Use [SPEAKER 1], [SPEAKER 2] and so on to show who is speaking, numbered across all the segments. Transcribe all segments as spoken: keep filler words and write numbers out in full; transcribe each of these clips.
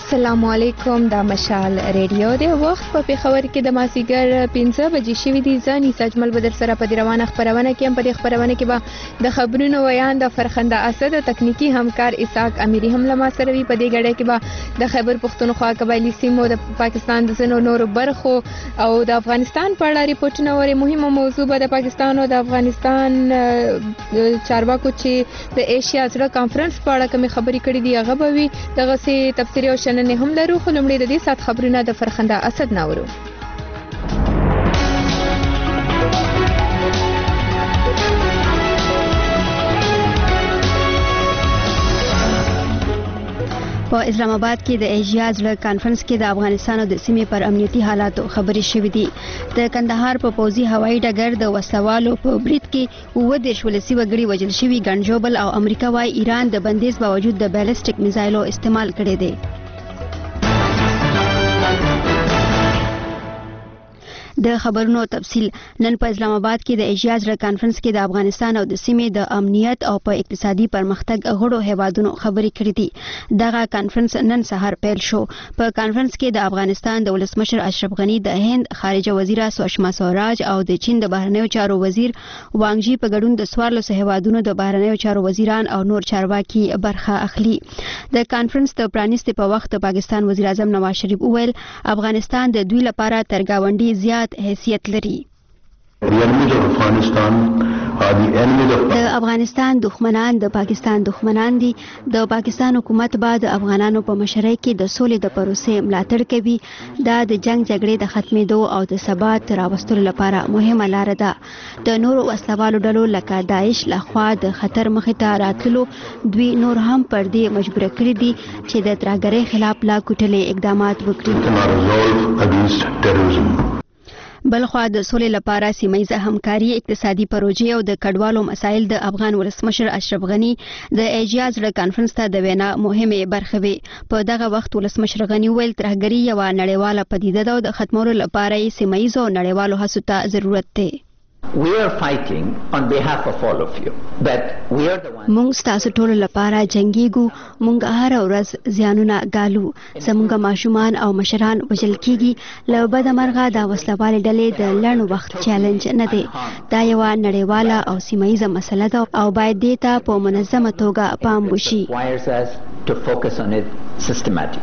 [SPEAKER 1] السلام علیکم د مشال ریډیو د وخت په پیښور کې د مازیګر پنځه بجې شوې دي. ځاني سجمل بدر سره په روانه خبرونه کې هم په خبرونه کې به د خبرونو ویان د فرخنده اسد تکنیکی همکار اسحاق امیری هم لمه سره وي. په دې غړې کې به د خیبر پختونخوا قبایلی سیمو د پاکستان د زنو نور برخو او د افغانستان په اړه ریپورتونه وري. مهمه موضوع به د پاکستان او د افغانستان چارواکو چې د ایشیا سره کانفرنس په اړه کوم خبري کړې دي هغه به وي. دغه سي تفسیری او شننه هم لرو. خو لمړی د دې سات خبرونه د فرخنده اسد ناورو. په اسلام آباد کې د ایشیا زړه کانفرنس کې د افغانستان او د سیمې پر امنیتي حالاتو خبرې شوې دي. د کندهار په پوځي هوایي ډګر د وسلوالو په برید کې اووه دېرش ولسي وګړي وژل شوي. ګنجوبل او امریکا وايي ایران د بندیز باوجود د بیلسټیک میزایلو استعمال کړی دی. د خبرونو تفصیل نن په اسلام آباد کې د ایشیا زړه کانفرنس کې د افغانستان او د سیمې د امنیت او په اقتصادي پرمختګ غړو هیوادونو خبرې کړې دي. دغه کانفرنس نن سهار پیل شو. په کانفرنس کې د افغانستان د ولسمشر اشرف غنی، د هند خارجه وزیره سوشما سوراج او د چین د بهرنیو چارو وزیر وانګ جی په ګډون د څوارلسو هیوادونو د بهرنیو چارو وزیران او نور چارواکي برخه اخلي. د کانفرنس د پرانیستي په وخت د پاکستان وزیر اعظم نواز شریف وویل افغانستان د دوی لپاره تر ګاونډي زیات حیثیت لري. د افغانستان دښمنان د پاکستان دښمنان دي. د پاکستان حکومت به د افغانانو په مشرۍ کې د سولې د پروسې ملاتړ کوي. دا د جنگ جګړې د ختمېدو او د ثبات راوستلو لپاره مهمه لار ده. د نورو وسلوالو ډلو لکه داعش لخوا د خطر مخې ته راتللو دوی نور هم پر دې مجبور کړي دي چې د ترهګرۍ خلاف لا کوټلې اقدامات وکړي. بلخوا د سولې لپاره سیمه‌ییزه همکاري، اقتصادي پروژې او د کډوالو مسایل د افغان ولسمشر اشرف غنی د ایشیا زړه کانفرنس ته د وینا مهمه برخه وي. په دغه وخت ولسمشر غنی ویل ترهګري یو نړیواله پدیده ده او د ختمولو لپاره یې سیمه‌ییزو نړیوالو هڅو ته ضرورت دی.
[SPEAKER 2] We are fighting on behalf of all of you, but we are the ones.
[SPEAKER 1] مونږ تاسو ټول لپاره جنگيګو. مونږ هر ورځ زیانونه ګالو. زمونږ ماشومان او مشران وژل کیږي. له بده مرغه دا وسلوالې ډلې د لړ وخت چیلنج نه دی. دا یو نړیواله او سیمه‌ییزه مسله ده او باید دې ته په منظمه توګه پام وشي.
[SPEAKER 2] To focus on it systematically.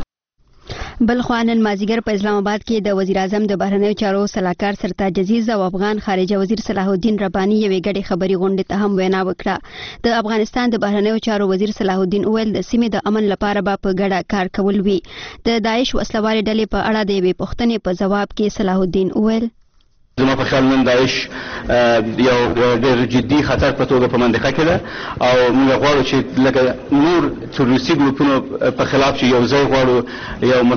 [SPEAKER 1] بل خوانن مازیګر په اسلام آباد کې د وزیر اعظم د بهرنیو چارو سلاکار سرتاج عزیز او افغان خارجه وزیر صلاح الدین ربانی یوې ګډې خبري غونډې ته هم وینا وکړه. د افغانستان د بهرنیو چارو وزیر صلاح الدین وویل د سیمې د امن لپاره به په ګډه کار کول وي. د داعش وسلوالې ډلې په اړه د یوې پوښتنې په جواب کې صلاح الدین وویل
[SPEAKER 3] زما په خیال نن داعش یو ډېر جدي خطر په توګه په منطقه کې ده او موږ غواړو چې لکه نور تروریستي ګروپونو په خلاف چې یو ځای غواړو یو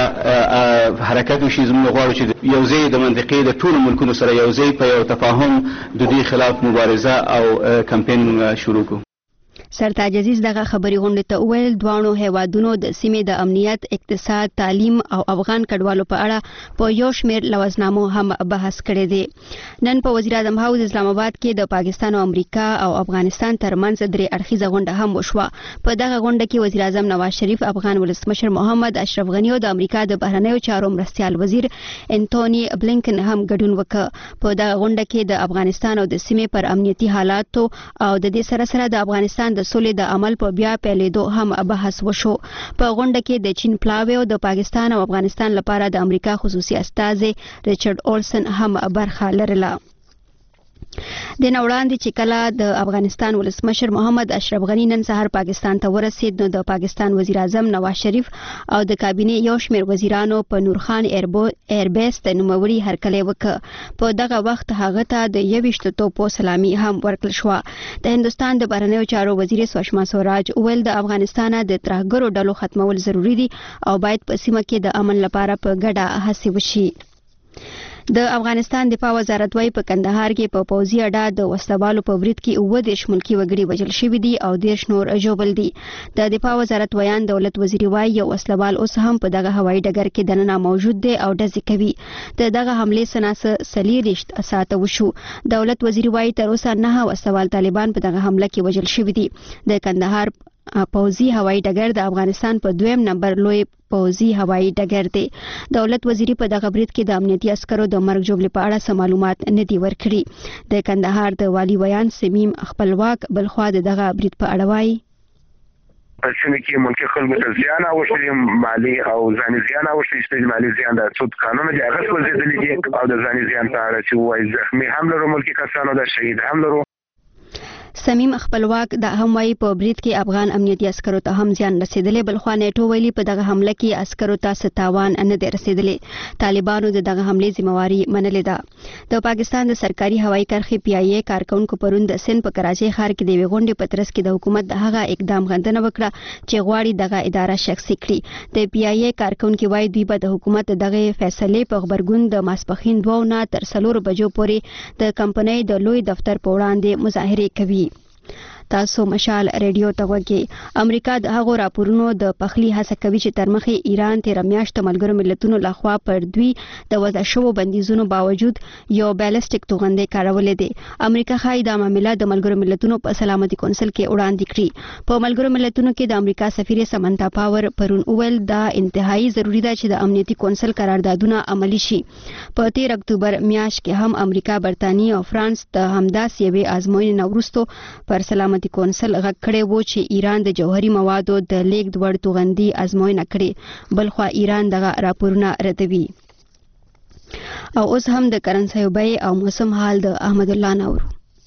[SPEAKER 3] متحده حرکت وشي. موږ غواړو چې یو ځای د منطقې د ټولو ملکونو سره یو ځای په یو تفاهم د دې خلاف مبارزه او کمپین شروع کړو.
[SPEAKER 1] سرتاج عزیز دغه خبري غونډې ته وویل دوانو هیوادونو د سیمې د امنیت، اقتصاد، تعلیم او افغان کډوالو په اړه په یو شمېر لوازنامو هم بحث کړی دی. نن په وزیر اعظم هاوس اسلام آباد کې د پاکستان او امریکا او افغانستان ترمنځ درې اړخیزه غونډه هم وشوه. په دغه غونډه کې وزیر اعظم نواز شریف، افغان ولسمشر محمد اشرف غنی او د امریکا د بهرنیو چارو مرستیال وزیر انټونی بلینکن هم ګډون وکړ. په دغه غونډه کې د افغانستان او د سیمې پر امنیتي حالاتو او د دې سره سره د افغانستان د سولې د عمل په بیا پیلېدو هم بحث وشو. په غونډه کې د چین پلاوی او د پاکستان او افغانستان لپاره د امریکا خصوصي استازي ریچارډ اولسن هم برخه لرله. د نوړاندې چې کله د افغانستان ولسمشر محمد اشرف غنی نن سهار پاکستان ته ورسید نو د پاکستان وزیر اعظم نواز شریف او د کابینې یو شمېر وزیرانو په نورخان ایربیس ته نوموړي هرکلی وکړ. په دغه وخت هغه ته د یویشتو توپو سلامي هم ورکړل شوه. د هندوستان د بهرنیو چارو وزیر سوشما سوراج وویل د افغانستان د ترهګرو ډلو ختمول ضروری دي او باید په سیمه کې د امن لپاره په ګډه هڅې وشي. د افغانستان دفاع وزارت وايي په کندهار کې په پوځي اډه د وسلوالو په برید کې اووه دېرش ملکي وګړي وژل شوي دي او دېرش نور ژوبل دي. د دفاع وزارت ویان دولت وزیر وايي یو وسلوال اوس هم په دغه هوایي ډګر کې دننه موجود دی او ډزې کوي. د دغه حملې سناسه څلېرویشت ساعته وشو. دولت وزیر وايي تر اوسه نهه وسلوال طالبان په دغه حمله کې وژل شوي دي. د کندهار پوځي هوایي ډګر د افغانستان په دویم نمبر لوی پوځي هوایي ډګر دی. دولت وزیري په دغه برید کې د امنیتي عسکرو د مرګ ژوبلې په اړه څه معلومات نه دي ورکړي. د کندهار د والي ویان سمیم خپلواک بلخوا د دغه برید په اړه وایي.
[SPEAKER 4] پښینه کې ملکی خلکو ته زیان اوښتي، مالی او ځاني زیان اوښتي، چې مالی زیان د څوت قانون دی هغه څه زیاتلی دي او د ځاني زیان په اړه چې وایي زخمي هم لرو ملکی کسانو د شهید هم لرو.
[SPEAKER 1] سمیم خپلواک د هم وايي په برید کې افغان امنیتي عسکرو ته هم زیان رسیدلی، بلخوا نیټو ویلي په دغه حمله کې عسکرو ته څه تاوان نه دی رسیدلی. طالبانو د دغه حملې ذمہواری منلې ده. د پاکستان د سرکاري هوایي کرښې پی آی ای کارکونکو پرون د سند په کراچۍ ښار کې د یوې غونډې په ترڅ کې د حکومت د هغه اقدام غندنه وکړه چې غواړي دغه اداره شخصي کړي. د پی آی ای کارکونکو وايي دوی به د حکومت دغه فیصلې په خبرګون د ماسپخین دوه نه تر څلور بجو پورې د کمپنۍ د لوی دفتر په وړاندې مظاهره کوي. تاسو مشال ریډیو ته وګورئ. امریکا د هغو راپورونو د پخلی هڅه کوي چې تر مخې ایران تیر میاشت ملګرو ملتونو لخوا پر دوی د وضع شوو بندیزونو باوجود یو بیلسټیک توغندې کارولې دي. امریکا خای د معاملې د ملګرو ملتونو په سلامتي کونسل کې وړاندې کړي. په ملګرو ملتونو کې د امریکا سفیر سمنتا پاور پرون اول دا انتهایی ضروری ده چې د امنیتي کونسل قراردادونه عملی شي. په تیر اکتوبر میاشت کې هم امریکا، برتانیې او فرانس د همداس یوې آزموینې نه وروسته پر سلامتي کونسل غږ کړی و چې ایران د جوهري موادو د لیږد وړ توغندي ازموینه کړي، بلخوا ایران دغه راپورونه ردوي. او اوس هم د کرنسۍ بیې او موسم حال د احمد الله نور.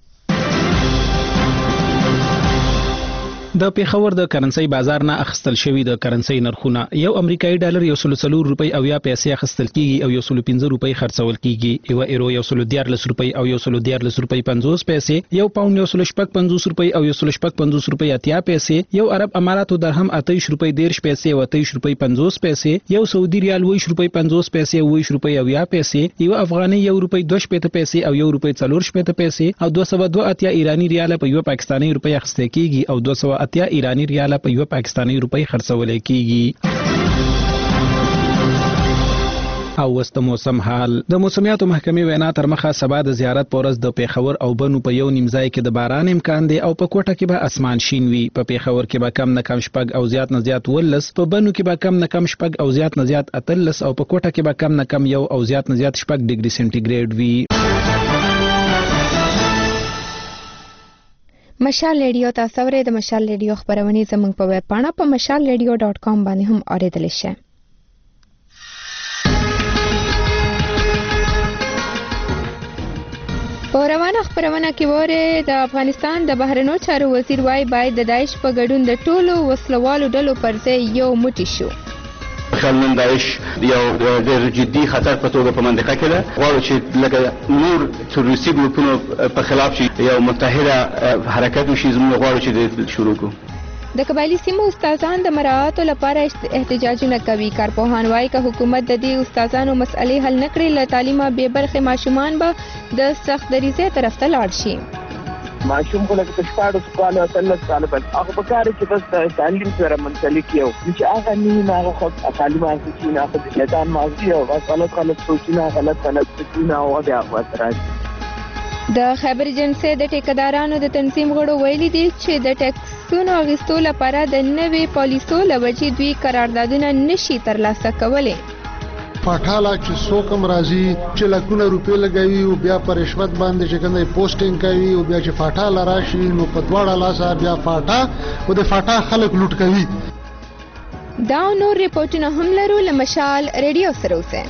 [SPEAKER 5] د پیښور د کرنسۍ بازار نه اخستل شوی د کرنسۍ نرخونه یو امریکایي ډالر یو سل څلور روپۍ او یا پیسې اخستل کیږي او یو سل پنځه روپۍ خرڅول کیږي. یو ایرو یو سل دیارلس روپۍ او یو سل دیارلس روپۍ پنځوس پیسې، یو پاوند یو سل شپږ پنځوس روپۍ او یو سل شپږ پنځوس روپۍ اتیا پیسې، یو عرب اماراتو درهم اتهش روپۍ دیرش پیسې او اتهش روپۍ پنځوس پیسې، یو سعودي ریال ویش روپۍ پنځوس پیسې او ویش روپۍ او یا پیسې، یو افغاني یو روپۍ دوه شپېته پیسې او یو روپۍ څلور شپېته پیسې او دوه سوه دوه اتیا ایرانی ریال په یو پاکستاني روپۍ اخیستل کیږي او دوه سوه اتیا ایرانی ریال په یو پاکستاني روپۍ خرڅول کیږي. او وست موسم حال. د موسمیاتو محکمې وینا تر مخه سبا د زیارت پورز د پیښور او بنو په یو نیمځای کې د باران امکان دی او په کوټه کې به اسمان شین وي. په پیښور کې به کم نه کم شپږ او زیات نه زیات ولس، په بنو کې به کم نه کم شپږ او زیات نه زیات اتلس او په کوټه کې به کم نه کم یو او زیات نه زیات شپږ ډیګري سنټیګریډ وي.
[SPEAKER 6] مشال ریډیو تاسو ورې د مشال ریډیو خبرونه زموږ په ویب پاڼه په مشال ریډیو ډاٹ کام باندې هم اوریدل شي. په روانه خبرونه کې وره د افغانستان د بهرنیو چارو وزیر وايي باید د داعش په ګډون د ټولو وسلوالو ډلو پر ځای یو موټی شو.
[SPEAKER 3] خلنن داعش یو ډېر جدي خطر په توګه په منطقه کې ده. غواړو چې لکه نور تروریستي ګروپونو په خلاف چې یو متحده حرکت وشي، زموږ غواړو چې شروع کړو.
[SPEAKER 6] د قبایلی سیمو استادان د مراعاتو لپاره احتجاجونه کوي. کارپوهان وايي که حکومت د دې استادانو مسئلې حل نه کړي، له تعلیمه بې برخې ماشومان به د سخت دریځۍ طرف ته لاړ شي.
[SPEAKER 7] ماشوم خو لکه شپاړس کاله اتلس کاله بس هغه په کار کې بس د تعلیم سره منسلک یو چې هغه نه هغه خو تعلیم حاصل شي نه خو د شیطان ماضي او بس غلط غلط سوچونه غلط غلط فکرونه او بیا وترای.
[SPEAKER 6] د خیبر ایجنسی د ټیکدارانو د تنظیم غړو ویلي دي چې د ټیکسونو اخیستو لپاره د نوې پالیسو لوجې دوی قراردادونه نشي ترلاسه کولی.
[SPEAKER 8] پټاله چې څوک هم راځي چې لکونه روپۍ لګوي او بیا په رشوت باندې چې کومه پوسټینګ کوي او بیا چې پټاله راشي نو په دواړه لاسه بیا پټا او د پټا خلک لوټ کوي.
[SPEAKER 6] دا نور ریپورتونه هم لرو له مشال ریډیو سره اوسه.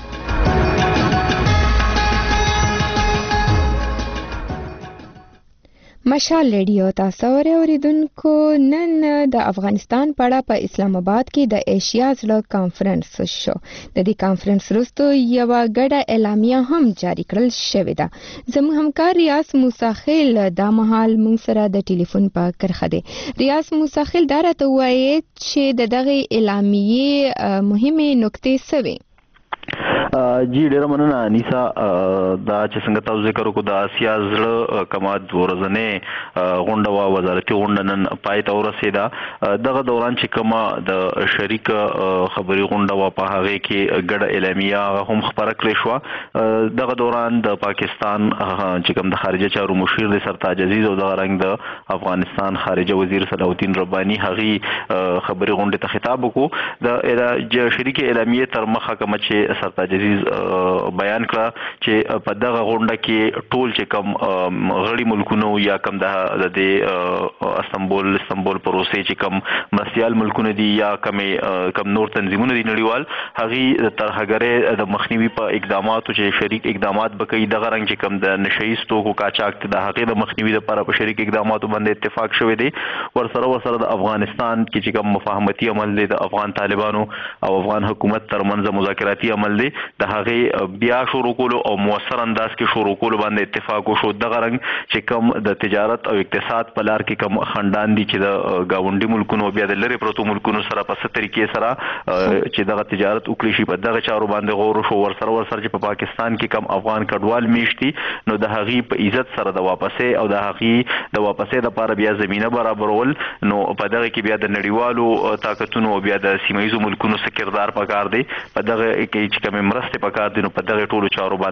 [SPEAKER 6] مشال ریډیو تاسو اوریدونکو نن د افغانستان په اړه په اسلام آباد کې د ایشیا زړه کانفرنس شو. د دې کانفرنس وروسته یو غړه اعلامیه هم جاری کړل شوې ده. زموږ همکار ریاض موسیخیل دا مهال موږ سره د ټلیفون په کرخه دی. ریاض موسیخیل دا راته وایي چې د دغه اعلامیې مهمه نکتې څه وي؟
[SPEAKER 9] جی ډیره مننه انیسا دا چې څنګه تاسو ذکر وکړو د آسیا زړه کما د ورځنې غونډه وا وزارتي غونډه نن پای ته ورسېده دغه دوران چې کما د شریک خبري غونډه وا په هغه کې ګډه اعلامیه هم خبره کړې شو دغه دوران د پاکستان چې کوم د خارجه چارو مشیر د سرتاج عزیز او د رنګ د افغانستان خارجه وزیر صلاح الدین رباني هغه خبري غونډه ته خطاب وکړو د شریک اعلامیه تر مخه کوم چې سرتاج عزیز بیان کړ چې په دغه غونډه کې ټول چې کوم غړي ملکونو یا کوم د استنبول استنبول پروسې چې کوم مرستيال ملکونه دي یا کوم کوم نور تنظیمونه دي نړیوال هغه ترهګرۍ د مخنیوي په اقداماتو چې شریک اقدامات بکې دغه رنګ چې کوم د نشئیز توکو قاچاق د هغه د مخنیوي لپاره په شریک اقداماتو باندې اتفاق شوی دی ورسره ورسره د افغانستان کې چې کوم مفاهمتي عمل دی د افغان طالبانو او افغان حکومت ترمنځ مذاکراتي عمل دی د هغه بیا شروع کولو او موثر انداز کې شروع کولو باندې اتفاق وشو دغه رنګ چې کوم د تجارت او اقتصاد په لار کې کوم خندان دي چې د گاونډي ملکونو بیا د لری پروتو ملکونو سره په ستر طریقې سره چې دغه تجارت وکړي شي په دغه چارو باندې غور شو ورسره ورسره چې په پاکستان کې کم افغان کډوال میشتي نو د هغي په عزت سره د واپسې او د هغي د واپسې لپاره بیا زمينه برابرول نو په دغه کې بیا د نړیوالو طاقتونو او بیا د سیمایي ملکونو سکردار پکار دی په دغه کې چې کوم مرسته پکار دي نو په دغه ټولو چارو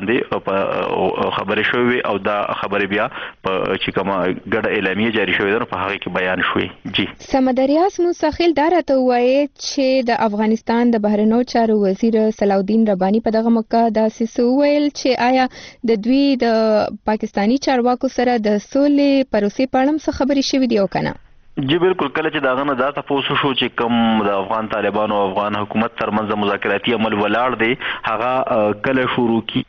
[SPEAKER 9] باندې خبرې شوې او دا خبرې بیا په چې کومه ګډه اعلامیه جاری شوې ده په هغه کې بیان شوې جی
[SPEAKER 6] سمدریاس مستقل دارته وایي چې د افغانستان د بهرنیو چارو وزیر صلاح الدین رباني په دغه موقع داسې ویل چې آیا د دوی د پاکستانی چارواکو سره د سولې پروسې په اړه څه خبرې شوې دي او کنه
[SPEAKER 9] جی بالکل کله چې داغه نه دا تاسو شو چې کوم د افغان طالبانو او افغان حکومت ترمنځ مذاکراتي عمل ولاړ دی هغه کله شروع کی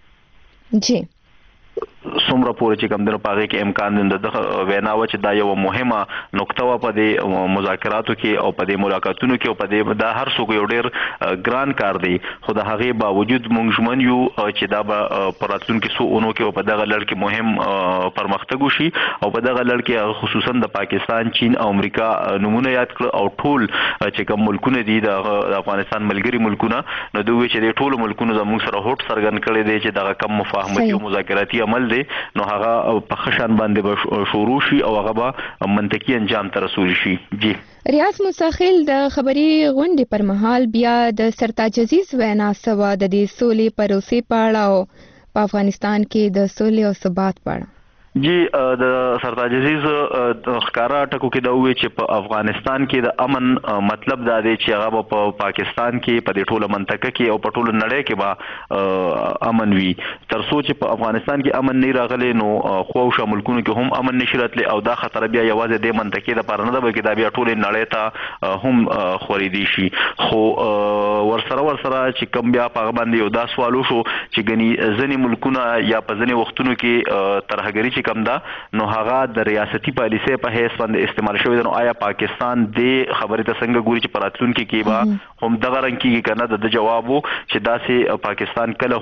[SPEAKER 6] جی
[SPEAKER 9] څومره پورې چې کوم د پاغه کې امکان دی د وینا و چې دا یو مهمه نقطه و په دې مذاکراتو کې او په دې ملاقاتونو کې او په دې دا هر څوک یو ډیر ګران کار دی خو د هغه باوجود مونږ ژمن یو چې دا به پراتون کې سو اونو کې په دغه لړ کې مهم پرمختګ وشي او په دغه لړ کې خصوصا د پاکستان چین او امریکا نمونه یاد کړ او ټول چې کوم ملکونه دي د افغانستان ملګری ملکونه نو دوی چې د ټولو ملکونو زموږ سره هوټ سرګن کړي دي چې دغه کم مفاهمتي او مذاکراتي عمل دی نو هغه په خشن باندې شروع شي او هغه به منطقي انجام ته رسول شي جی
[SPEAKER 6] ریاض مستقل د خبري غونډې پر مهال بیا د سرتاج عزیز وینا سوا د دې سولې پروسې په اړه او په افغانستان کې د سولې او ثبات په اړه
[SPEAKER 9] جی د سرتاج عزیز ښکارا ټکو کې دا وی چې په افغانستان کې د امن مطلب دا دی چې هغه په پاکستان کې په دې ټوله منطقه کې او په ټوله نړۍ کې به امن وي تر څو چې په افغانستان کې امن نه راغلی نو خو او ملکونو کې هم امن نشي راتلی او دا خطر بیا یوازې د منطقې لپاره نه ده بلکې دا بیا ټوله نړۍ ته هم خوريدي شي خو ورسره ورسره چې کوم بیا په باندې یو دا سوالو شو چې غني ځنې ملکونه یا په ځنې وختونو کې ترهګری کم دا نو هغه د ریاستي پالیسۍ په هیڅ باندې استعمال شوی نو آیا پاکستان د خبرې ته څنګه ګوري چې پراتلون کې کیبا هم دغه رنګ کې کنه د جوابو چې داسې پاکستان کله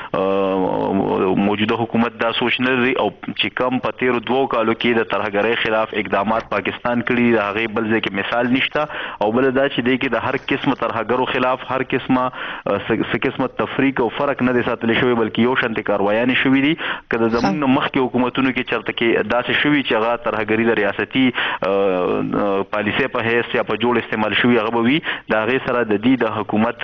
[SPEAKER 9] هم موجوده حکومت دا سوچ نه لري او چې کم په تیر دوه کالو کې د ترهګرۍ خلاف اقدامات پاکستان کړي د هغه بل ځکه مثال نشته او بل دا چې دی کې د هر قسم ترهګرو خلاف هر قسمه څه قسمه تفریق او فرق نه دي ساتل شوی بلکې یو شانتي کاروایان شوی دي کله زمونږ مخکې حکومتونو کې چرته کې داسې شوی چې هغه ترهګری د ریاستي پالیسۍ په هیڅ یا په جوړ استعمال شوی هغه به وي د هغه سره د دې د حکومت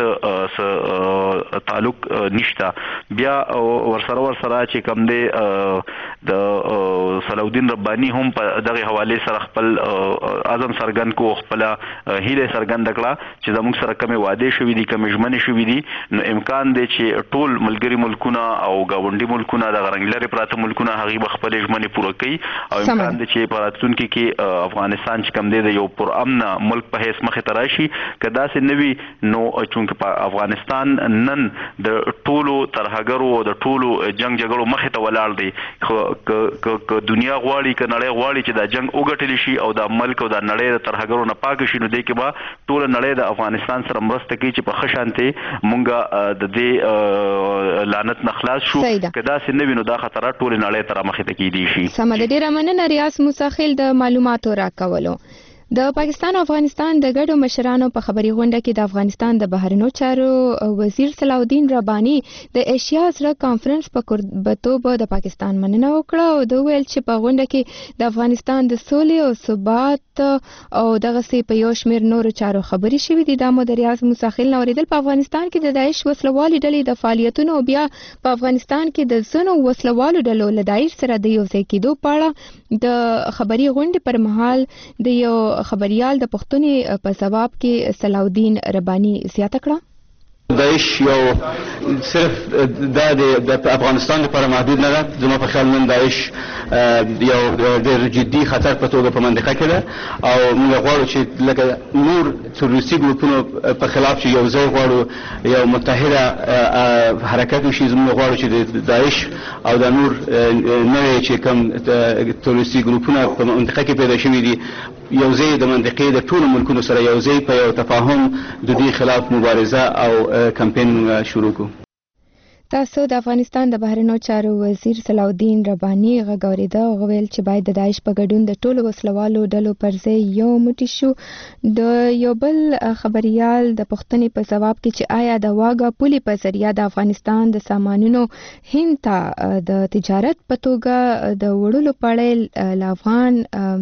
[SPEAKER 9] تعلق نشته بیا ورسره ورسره چې کوم دی د صلاح الدین رباني هم په دغه حواله سره خپل اعظم سرګن کو خپل هیله سرګن دکړه چې زموږ سره کومه وعده شوې دي کومه ژمنه شوې دي نو امکان دی چې ټول ملګری ملکونه او گاونډي ملکونه د غرنګلري پراته ملکونه هغه خپل ژمنې پوره کوي او امکان دی چې پراتون کې کې افغانستان چې کوم دی د یو پر امن ملک په هیڅ مخه تراشي کدا سي نوي نو چونکه په افغانستان نن د ټولو ترهګرو او د ټولو جنگ جګړو مخه ته ولاړ دی ک دنیا غواړي ک نړۍ غواړي چې دا جنگ وګټل شي او د ملک او د نړۍ د ترهګرو نه پاک شي نو دی کې به ټول نړۍ د افغانستان سره مرسته کوي چې په خشانته مونږه د دې لعنت نخلاص شو کدا سي نوي نو دا خطر ټول نړۍ تر مخه ته کیدي شي
[SPEAKER 6] سم د ډیره مننه ریاض مستقل د معلوماتو راکولو د پاکستان او افغانستان د ګډو مشرانو په خبري غونډه کې د افغانستان د بهرنیو چارو وزیر صلاح الدین رباني د ایشیا زړه کانفرنس په کوربتوب د پاکستان مننه وکړه او د ویل چې په غونډه کې د افغانستان د سولې او ثبات او دغه سي په یو شمېر نورو چارو خبري شوې دي. د مدریاز مساخل نوریدل په افغانستان کې د داعش وسلوالي ډلې د فعالیتونو او بیا په افغانستان کې د زنو وسلوالو ډلو له داعش سره د یو ځای کېدو په اړه د خبري غونډې پر مهال د یو خبريال د پښتوني په جواب کې صلاح الدین رباني زیاته کړه.
[SPEAKER 3] داعش یو صرف د افغانستان لپاره محدود نه ده. زما په خیال نن داعش یو ډېر جدي خطر په توګه په منطقه کې ده او موږ غواړو چې لکه نور تروریستي ګروپونو په خلاف چې یو ځای غواړو یو متحده حرکت وشي. زموږ غواړو چې د داعش او د نور نوې چې کوم تروریستي ګروپونه په منطقه کې پیدا شوي دي یو ځای د منطقې د ټولو ملکونو سره یو ځای په یو تفاهم د دې خلاف مبارزه او کمپین شروع کو.
[SPEAKER 6] تاسو د افغانستان د بهرنیو چارو وزیر صلاح الدین رباني غږ اورېده او ویل چې باید د داعش په ګډون د ټولو وسلوالو ډلو پر ځای یو موټی شو. د یو بل خبريال د پښتني په جواب کې چې آیا د واګا پولي په ذریعہ د افغانستان د سامانونو هند ته د تجارت په توګه د وړلو پړې ل افغان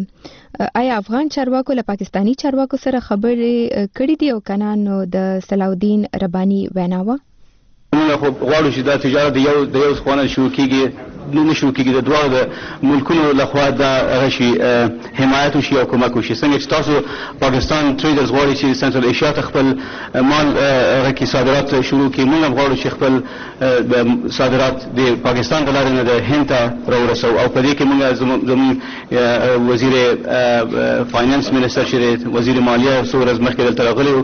[SPEAKER 6] آیا افغان چارواکو له پاکستانی چارواکو سره خبرې کړې دي او کنه؟ نو د صلاح الدین رباني ویناوه
[SPEAKER 3] موږ خو غواړو چې دا تجارت د یو د یو ځخوانه شروع کیږي نه شروع کیږي د دوه د ملکونو لخوا دا راشي حمایت وشي او کومک وشي. څنګه چې تاسو پاکستان ټریډرز غواړي چې سنټرل ایشیا ته خپل مال راکې صادرات شروع کړي، موږ غواړو چې خپل صادرات د پاکستان د لارې نه د هند ته راورسو او په دې کې موږ زموږ وزیر فاینانس منسټر چې وزیر مالیه څو ورځې مخکې دلته راغلی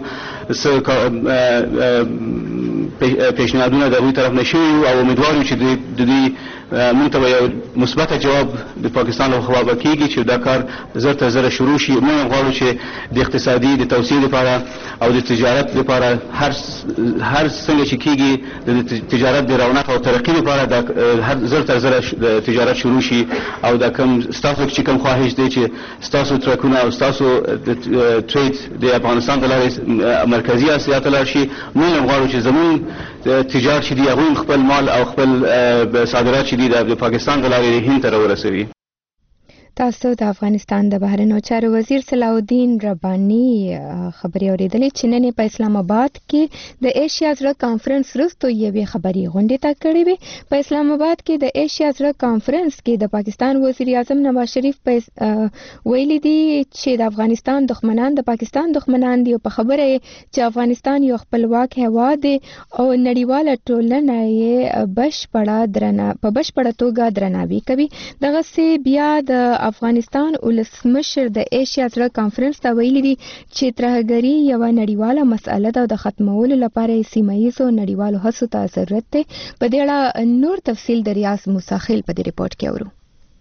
[SPEAKER 3] پیشنهادونه د هغوی طرف نه شوي او امیدوار یو چې د دوی موږ ته یو مثبت جواب د پاکستان له خوا به کېږي چې دا کار زر تر زره شروع شي. موږ غواړو چې د اقتصادي د توسعې لپاره او د تجارت لپاره هر هر څنګه چې کېږي د تجارت د رونق او ترقۍ لپاره د هر زر تر زره تجارت شروع شي او دا کوم ستاسو چې کوم خواهش دی چې ستاسو ټرکونه او ستاسو د ټریډ د افغانستان د لارې مرکزي اسیا ته لاړ شي. موږ غواړو چې زموږ تجارت چې دی هغوی خپل مال او خپل صادرات چې د پاکستان د لارې هند ته راورسوي.
[SPEAKER 6] تاسو د افغانستان د بهرنیو چارو وزیر صلاح الدین رباني خبري اوریدلې چې نن په اسلام آباد کې د ایشیا زړه کانفرنس وروسته یوې خبري غونډه تا کړې وي. په اسلام آباد کې د ایشیا زړه کانفرنس کې د پاکستان وزیر اعظم نواز شریف په ویلي دي چې د افغانستان دښمنان د پاکستان دښمنان دي او په خبره چې افغانستان یو خپلواک هیواد دی او نړیواله ټولنه یې بشپړه درنه په بشپړه توګه درناوی کوي. دغه سي بیا د افغانستان ولسمشر د ایشیا زړه کانفرنس ته ویلي دي چې ترهګري یوه نړیواله مسئله ده او د ختمولو لپاره سیمه ییزو نړیوالو هڅو ته ضرورت دی. په دې اړه نور تفصیل د ریاض موساخیل په دې ریپورت کې اورو.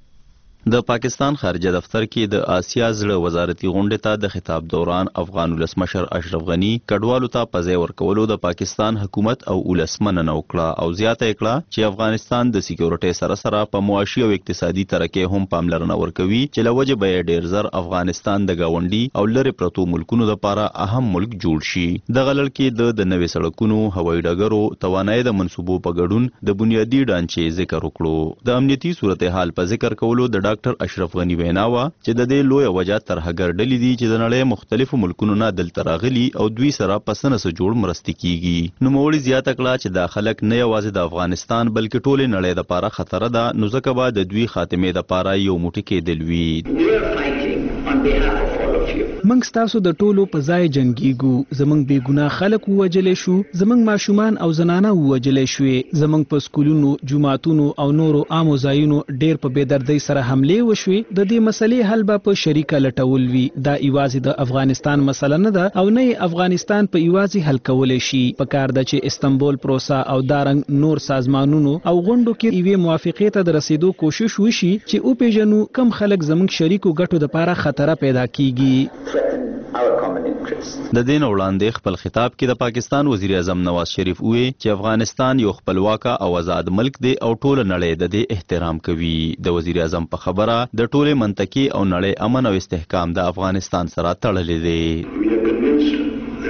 [SPEAKER 9] د پاکستان خارجه دفتر کې د آسیا زړه وزارتي غونډې ته د خطاب دوران افغان ولسمشر اشرف غنی کډوالو ته په ځای ورکولو د پاکستان حکومت او ولس مننه وکړه او زیاته کړه چې افغانستان د سکیورټي سره سره په معاشي او اقتصادي ترقۍ هم پاملرنه ورکوي چې لوجه به ډیر زر افغانستان د گاونډي او لری پرتو ملکونو لپاره اهم ملک جوړ شي. د غلل کې د د نوې سړکونو هوایي ډګرو توانایي د منصوبو په ګډون د بنیادی ډانچې ذکر وکړو. د امنیتي صورتحال په ذکر کولو د ډاکټر اشرف غنی ویناوه چې د دې لوی وجہ ترهګر ډلې دي چې د نړۍ مختلفو ملکونو نه دلته راغلي او دوی سره پسنه سره جوړ مرستي کیږي. نو موړي زیاته کړه چې د خلک نه یوازې د افغانستان بلکې ټوله نړۍ د لپاره خطر ده، نو ځکه به د دوی خاتمه د لپاره یو موټی کې دلوي.
[SPEAKER 5] منګ ستاسو د ټولو په ځای جنگيګو، زمنګ بے ګناه خلک ووجلې شو، زمنګ ماشومان او زنانه ووجلې شوې، زمنګ په سکولونو، جماعتونو او نورو عامو ځایونو ډېر په بېدردۍ سره حمله وشوې. د دې مسلې حل به په شریکه لټول وي. دا ایوازي د افغانستان مسله نه ده او نه افغانستان په ایوازي حل کولای شي. په کار ده چې استنبول پروسه او دارنګ نور سازمانونو او غونډو کې ایوه موافقې ته د رسیدو کوشش وشي چې او پیژنو کم خلک زمنګ شریکو ګټو د لپاره خطر پیدا کیږي.
[SPEAKER 2] our common interests.
[SPEAKER 10] د دین وړاندې خپل خطاب کې د پاکستان وزیر اعظم نواز شریف وی چې افغانستان یو خپلواک او آزاد ملک دی او ټول نړۍ د دې احترام کوي. د وزیر اعظم په خبره د ټول منطقي او نړۍ امن او استحکام د افغانستان سره تړلې دی.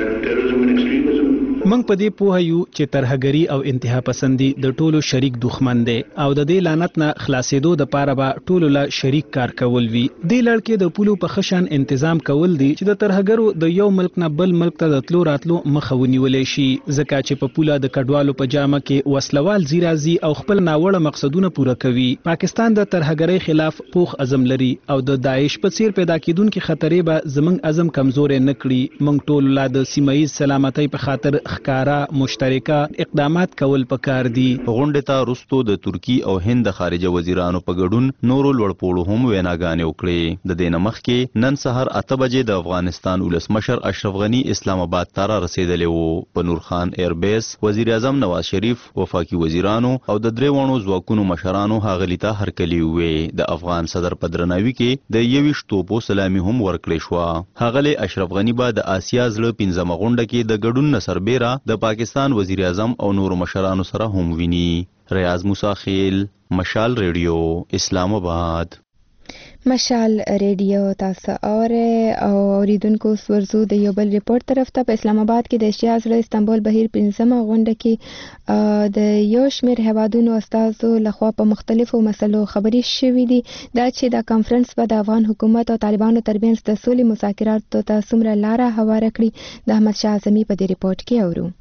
[SPEAKER 5] موږ په دې پوه یو چې ترهګری او انتها پسندي د ټولو شریک دښمن دی او د دې لعنت نه خلاصېدو د پاره به ټولو له شریک کار کول وي. د لړکې د پولو په خشن تنظیم کول دي چې د ترهګرو د یو ملک نه بل ملک ته د تلو راتلو مخه ونیولې شي، ځکه چې په پوله د کډوالو په جامه کې وسلوال زیرازي او خپل ناوړه مقصدونه پوره کوي. پاکستان د ترهګری خلاف پوخ عزم لري او د داعش په څیر پیدا کیدونکو خطرې به زمنګ عزم کمزورې نه کړي. موږ ټول لا د سیمایي سلامتۍ په خاطر کارا مشترکه اقدامات کول پکار دي.
[SPEAKER 10] غونډه ته رستو د ترکی او هند خارجه وزیرانو په ګډون نورو لوړپوړو هم ویناګانې وکړې. د دې نه مخکې نن سحر اته بجې د افغانستان ولسمشر اشرف غنی اسلام آباد ته رسیدلی وو. په نور خان ایربیس وزیر اعظم نواز شریف، وفاقي وزیرانو او د درې وانو ځواکونو مشرانو هغلی ته هرکلی وې. د افغان صدر په درناوي کې د یویشت توپو سلامي هم ورکړې شوه. هغلی اشرف غنی به د آسیا زړه پنځمه غونډه کې د ګډون نه سربیره د پاکستان وزیر اعظم او نورو مشرانو سره هم ویني. ریاض موسی خیل، مشال ریډیو، اسلام آباد.
[SPEAKER 6] مشال ریډیو تاسو اوره او اوریدونکو سورزو د یو بل ریپورت طرف ته. په اسلام آباد کې د اشیا زړه استانبول بهیر پنځمه غونډه کې د یو شمېر هیوادونو استازو لخوا په مختلفو مسلو خبرې شوې دي. دا چې د کانفرنس په د افغان حکومت او طالبانو ترمنځ د سولې مذاکراتو ته څومره لاره هواره کړي، د احمد شاه اعظمي په دې ریپورت کې اورو.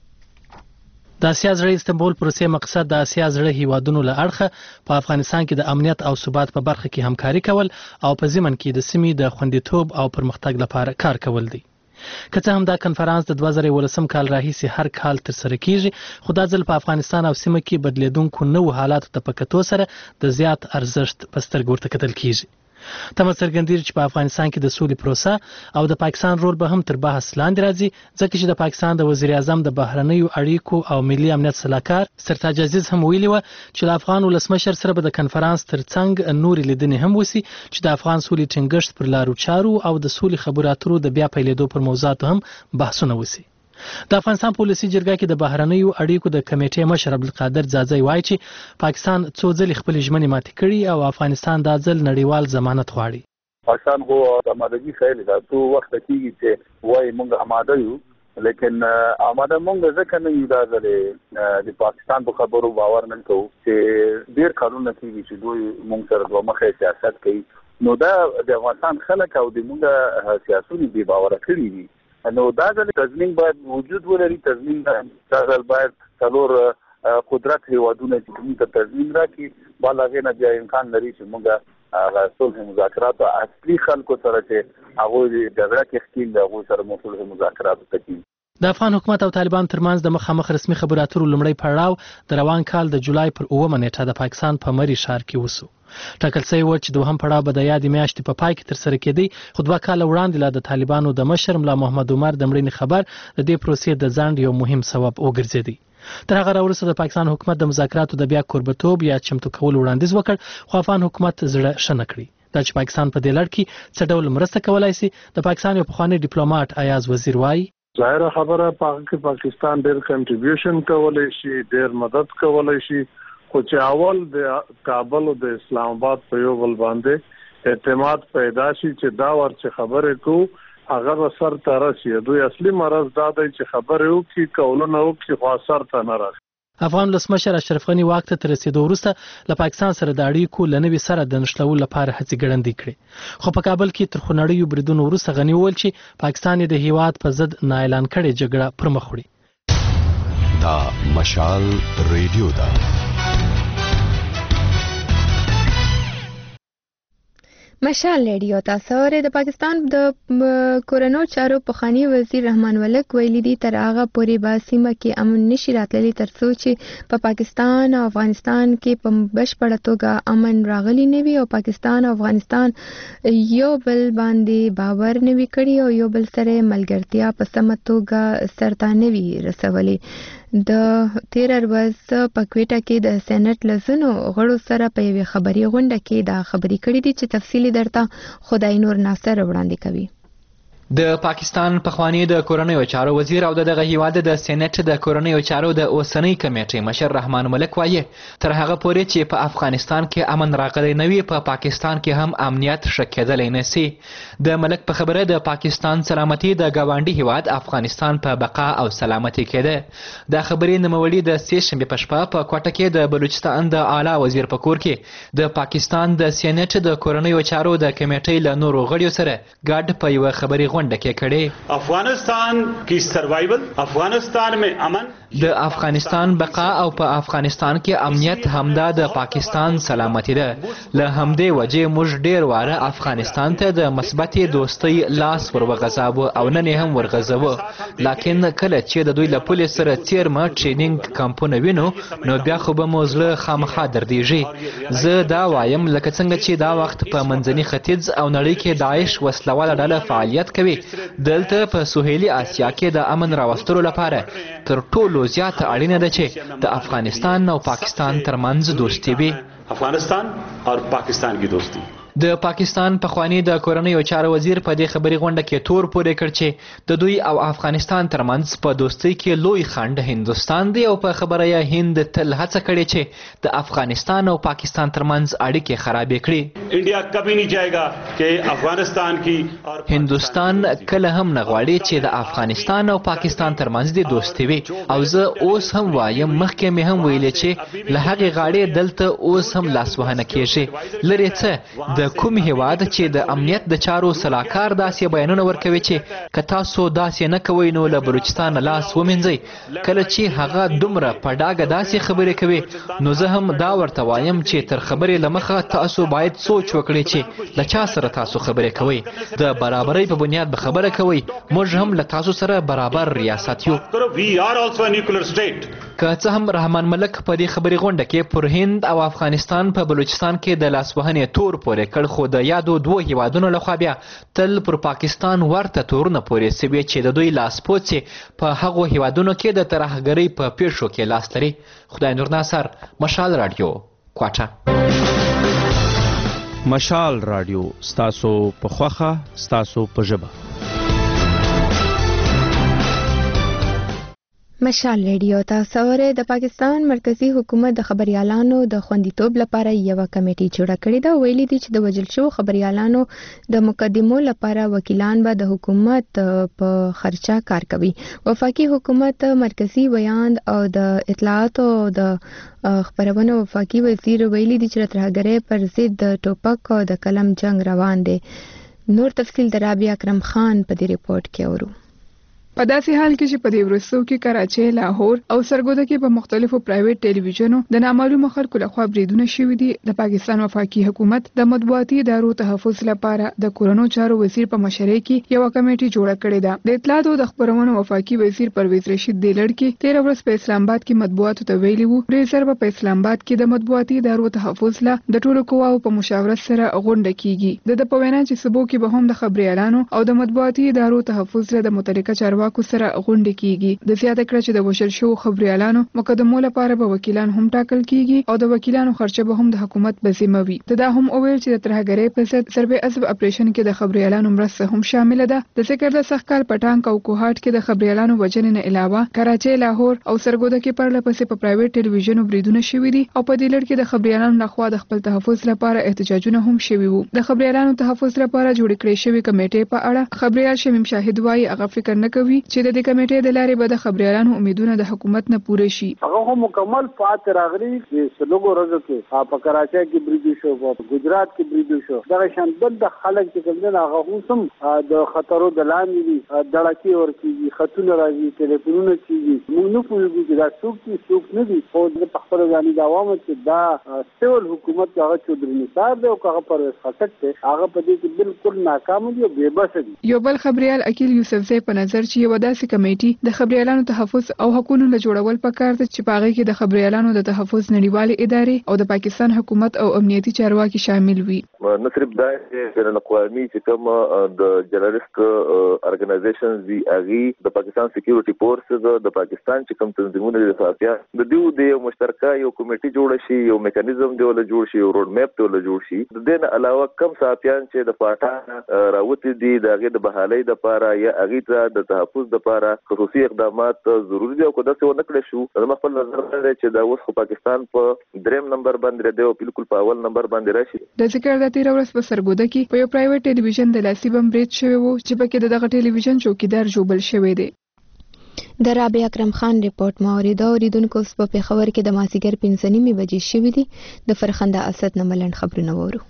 [SPEAKER 11] د اسیا زړه استانبول پروسې مقصد د اسیا زړه هیوادونو له اړخه په افغانستان کې د امنیت او ثبات په برخه کې همکاري کول او په ضمن کې د سیمې د خوندیتوب او پرمختګ لپاره کار کول دي. که څه هم دا کنفرانس د دوه زره یولسم کال راهیسې هر کال ترسره کیږي، خو دا ځل په افغانستان او سیمه کې بدلیدونکو نوو حالاتو ته په کتو سره د زیات ارزښت په سترګو ورته کتل کیږي. تمه څرګندېږي چې په افغانستان کې د سولې پروسه او د پاکستان رول به هم تر بحث لاندې راځي، ځکه چې د پاکستان د وزیر اعظم د بهرنیو اړیکو او ملي امنیت سلاکار سرتاج عزیز هم ویلي و چې د افغان ولسمشر سره به د کنفرانس ترڅنګ نورې لیدنې هم وسی چې د افغان سولې ټینګښت پر لارو چارو او د سولې خبرو اترو د بیا پیلېدو پر موضوعاتو هم بحثونه وسی. د افغانستان پولیسي جرګه کې د بهرنیو اړیکو د کمیټې مشر عبدالقادر ځاځی وایي چې پاکستان څو ځلې خپل ژمنې ماتې کړي او افغانستان دا ځل نړیوال ضمانت غواړي.
[SPEAKER 12] پاکستان خو آمادګي خیلی ده، تو وخت کېږي چې وایي موږ آماده یو، لیکن آماده موږ ځکه نه یو دا ځلې د پاکستان په خبرو باور نه کوو چې ډېر کارونه کېږي چې دوی موږ سره دوه مخې سیاست کوي. نو دا د افغانستان خلک او د موږ سیاسونو بې باوره کړي دي. نو دا ځل تضمین باید وجود ولري. تضمین دا ځل باید څلور قدرت هیوادونه چې موږ ته تضمین راکړي، بل هغې نه بیا امکان لري چې موږ هغه صلح مذاکراتو اصلي خلکو سره چې هغوی د جګړه کې ښکېل دي هغوی سره مو صلح مذاکراتو ته کېږي.
[SPEAKER 11] د افغان حکومت او طالبان ترمنځ د مخامخ رسمي خبرو اترو لومړی پړاو د روان کال د جولای پر اوومه نیټه د پاکستان په مری ښار کې وسو. ټاکل شوی و چې دوهم پړاو به د یادې میاشتې په پای کې ترسره کېدی، خو دوه کاله وړاندې لا د طالبانو د مشر ملا محمد عمر د مړینې خبر د دې پروسې د ځنډ یو مهم سبب وګرځېدی. تر هغه وروسته د پاکستان حکومت د مذاکراتو د بیا کوربتوب یا چمتو کولو وړاندیز وکړ، خو افغان حکومت زړه ښه نه کړی. دا چې پاکستان په دې لړ کې څه ډول مرسته کولای شي، د پاکستان یو پخوانی ډیپلوماټ ایاز وزیر وایي.
[SPEAKER 13] ظاهره خبره په کې پاکستان ډېر کنټریبیوشن کولای شي، ډېر مدد کولای شي، خو چې اول د کابل او د اسلام آباد په یو بل باندې اعتماد پیدا شي چې دا ورڅ خبرې کو هغه سر ته راشي. دوی اصلي مرز دا دی چې خبرې وکړي، کولونه وکړي، خو سر ته نه راشي.
[SPEAKER 11] افغان ولسمشر اشرف غنی واک ته تر رسیدو وروسته له پاکستان سره د اړیکو له نوي سره د نښلولو لپاره هڅې ګړندۍ کړې، خو په کابل کې تر خونړیو بریدونو وروسته غنی وویل چې پاکستان د هیواد په ضد نااعلان کړې جګړه پر مخ وړي.
[SPEAKER 14] دا مشال ریډیو ده.
[SPEAKER 6] مشال ریډیو تاسو اورئ. د پاکستان د کورونو چارو پخوانی وزیر رحمان ملک ویلي دي تر هغه پورې به سیمه کې امن نشي راتللی تر څو چې په پاکستان او افغانستان کې په بشپړه توګه امن راغلی نه وي او پاکستان او افغانستان یو بل باندې باور نه وي کړی او یو بل سره ملګرتیا په سمه توګه سرته نه وي رسولي. د تیر ورځ په کوټه کې د سېنات لزنو غړو سره په یوه خبري غونډه کې دا خبري کړې دي چې تفصیلی درته خدای نور ناصر وړاندې کوي.
[SPEAKER 15] د پاکستان پخوانی د کورنیو چارو وزیر او دغه هیواد د سېنات د کورنیو چارو د اوسنۍ کمیټې مشر رحمان ملک وایي تر هغه پورې چې په افغانستان کې امن راغلی نه وي په پاکستان کې هم امنیت ښه کېدلی نه سي. د ملک په خبره د پاکستان سلامتي د ګاونډي هیواد افغانستان په بقا او سلامتي کې ده. دا خبرې نوموړي د سې شنبې په شپه په کوټه کې د بلوچستان د اعلی وزیر په کور کې د پاکستان د سېنات د کورنیو چارو د کمیټې له نورو غړیو سره ګډ په یوه خبري
[SPEAKER 16] افغانستان کی سروایول افغانستان میں امن
[SPEAKER 15] د افغانستان بقا او په افغانستان کې امنیت همدا د پاکستان سلامتی ده. له همدې وجې موږ ډیر واره افغانستان ته د مثبتې دوستۍ لاس ورغځاوه او نن هم ورغځوه، لکن کله چې د دوی له پولې سره څیرمه ټریننګ کمپونه وینو نو بیا خو به مو زړه خامخا دردیږي. زه دا وایم لکه څنګه چې دا وخت په منځني ختیځ او نړۍ کې داعش وسلواله ډله فعالیت کوي، دلته په سهیلي آسیا کې د امن راوستلو لپاره تر ټولو زیاته اړینه ده چې د افغانستان او پاکستان ترمنځ دوستي وي.
[SPEAKER 16] افغانستان او پاکستان کی دوستی.
[SPEAKER 15] د پاکستان پخوانی د کورنیو چارو وزیر په دې خبري غونډه کې تور پورې کړ چې د دوی او افغانستان ترمنځ په دوستۍ کې لوی خنډ هندوستان دی او په خبره یې هند تل هڅه کړې چې د افغانستان او پاکستان ترمنځ اړیکې خرابې کړي.
[SPEAKER 16] انډیا کبھی نہیں جائے گا چې افغانستان کی
[SPEAKER 15] هندوستان کله هم نه غواړي چې د افغانستان او پاکستان ترمنځ د دوستۍ وي او زه اوس هم وایم مخکې مې هم ویلې چې له هغې غاړې دلته اوس هم لاسوهنه کېږي. لرې څه د کوم هیواد چې د امنیت د چارو سلاکار داسې بیانونه ورکوي چې که تاسو داسې نه کوئ نو له بلوچستان لاس ومینځئ، کله چې هغه دومره په ډاګه داسې خبرې کوي نو زه هم دا ورته وایم چې تر خبرې له مخه تاسو باید سوچ وکړئ چې له چا سره تاسو خبرې کوئ. د برابرۍ په بنیاد به خبره کوئ، موږ هم له تاسو سره برابر ریاست یو. که څه هم رحمان ملک په دې خبري غونډه کې پر هند او افغانستان په بلوچستان کې د لاسوهنې تور پورې کړ، خو د یادو دوو هیوادونو لخوا بیا تل پر پاکستان ورته تورونه پورې سوي چې د دوی لاسپوڅې په هغو هیوادونو کې د ترهګرۍ په پیښو کې لاس لري. خدای نور ناصر، مشال رادیو، کوټه.
[SPEAKER 17] مشال رادیو ستاسو په خوخه ستاسو په ژبه.
[SPEAKER 6] مشال ریډیو تاسو اورئ. د پاکستان مرکزی حکومت د خبريالانو د خوندیتوب لپاره یو کمیټه جوړه کړې ده. ویلي دي چې د وژل شو خبريالانو د مقدمو لپاره وکیلان به د حکومت په خرچه کار کوي. وفاقي حکومت مرکزی بیان او د اطلاعات او د خبرونو وفاقي وزیر ویلي دي چې ترهګرۍ پر ضد د ټوپک او د قلم جنگ روان دی. نور تفصیل د رابعه اکرم خان په دې ریپورت کې اورو.
[SPEAKER 18] په داسې حال کې چې په دې ورځو کې کراچۍ، لاهور او سرګوده کې په مختلفو پرایویټ ټلویزیونو د نامعلومو خلکو لخوا بریدونه شوي دي، د پاکستان وفاقي حکومت د مطبوعاتي ادارو تحفظ لپاره د کورونو چارو وزیر په مشرۍ کې یو کمیټه جوړه کړې ده. د اطلاعات او د خبرونو وفاقي وزیر پرویز رشید دیلړ کې تیر ورځ په اسلام آباد کې مطبوعاتو ته ویلي وو ریزرو په اسلام آباد کې د مطبوعاتي ادارو تحفظ له د ټولو قواو په مشاورت سره غونډه کیږي. د په وینا چې سبو کې به هم د خبريالانو او د مطبوعاتي ادارو تحفظ له د متعلقه چارواکو سره غونډه کیږي. د زیاته کړه چې د وشل شو خبريالانو مقدمو لپاره به وکیلان هم ټاکل کیږي او د وکیلانو خرچه به هم د حکومت په ذمه وي. دا هم اویل چې د ترهګرۍ په ضد سربې اسب اپریشن کې د خبريالانو مرسته هم شامل ده. د ذکر د سخکال پټانک او کوهاټ کې د خبريالانو وجنې نه علاوه کراچۍ، لاهور او سرګوده کې پرله پسې په پرایویټ ټلویزیونو بریدونه شوي دي او په دې لړ کې د خبريالانو لخوا د خپل تحفظ لپاره احتجاجونه هم شوي وو. د خبريالانو تحفظ لپاره جوړ کړې شوی کمیټې په اړه خبريال شمیم شاهد وايي هغه فکر نه کوي چې د دې کمیټې د لارې به د خبريالانو امیدونه د حکومت نه پوره شي.
[SPEAKER 19] هغه مکمل فعال راغلي چې سلوګو ورځو کې په کراچۍ کې بریډ شو، په ګجرات کې بریډ شو، دا شاندل د خلک چې کومه هغه هم د خطرو د لاندې دي، دړکی ورکیږي، خطونه راځي، ټلیفونونه کیږي. موږ نه پوهیږو چې دا څوک دي څوک نه دي. خو د خپل ځاني د عوامو چې دا سیول حکومت هغه چودري نثار دی او هغه پر خطر ته هغه په دې کې بالکل ناکام دي او بے بس دي.
[SPEAKER 18] یو بل خبريال اکیل یوسف زئی په نظر چې چې یو داسې کمیټې د خبريالانو تحفظ او حقوقو له جوړول پکار دي چې پاغه کې د خبريالانو د تحفظ نړیوالې ادارې او د پاکستان حکومت او امنیتي چارواکي شامل وي.
[SPEAKER 20] نه صرف دا بین الاقوامي چې کوم د جرنالست ارګنایزیشنز دي اغي د پاکستان سکیورټي فورسز د پاکستان چې کوم تنظیمونه دي صحافیان د دیو د یو مشترکه یو کمیټې جوړ شي یو میکانیزم دی ول جوړ شي یو روډ میپ دی ول جوړ شي د دې نه علاوه کم صحافیان چې د پاټا راوتی دي دغه د بحالۍ د لپاره یا اغي ته د تحفظ د لپاره خصوصي اقدامات ضروری دي او کو داسې ونه کړی شو د خپل نظر باندې چې دا اوس پاکستان په دریم نمبر باندې دی او بالکل په اول نمبر باندې راشي.
[SPEAKER 18] د ذکر د تیر ورځ په سرګوده کې په یو پرایویټ ټلویزیون د لاسي بم برید شوی وو چې پکې دغه ټلویزیون چوکیدار جوړل شوی دی.
[SPEAKER 6] د رابع اکرم خان ریپورت موریده اوریدونکو په پیښور کې د مازیګر پنځه نیمې بجې شوې دي. د فرخنده اسد نملند خبرونه وورو.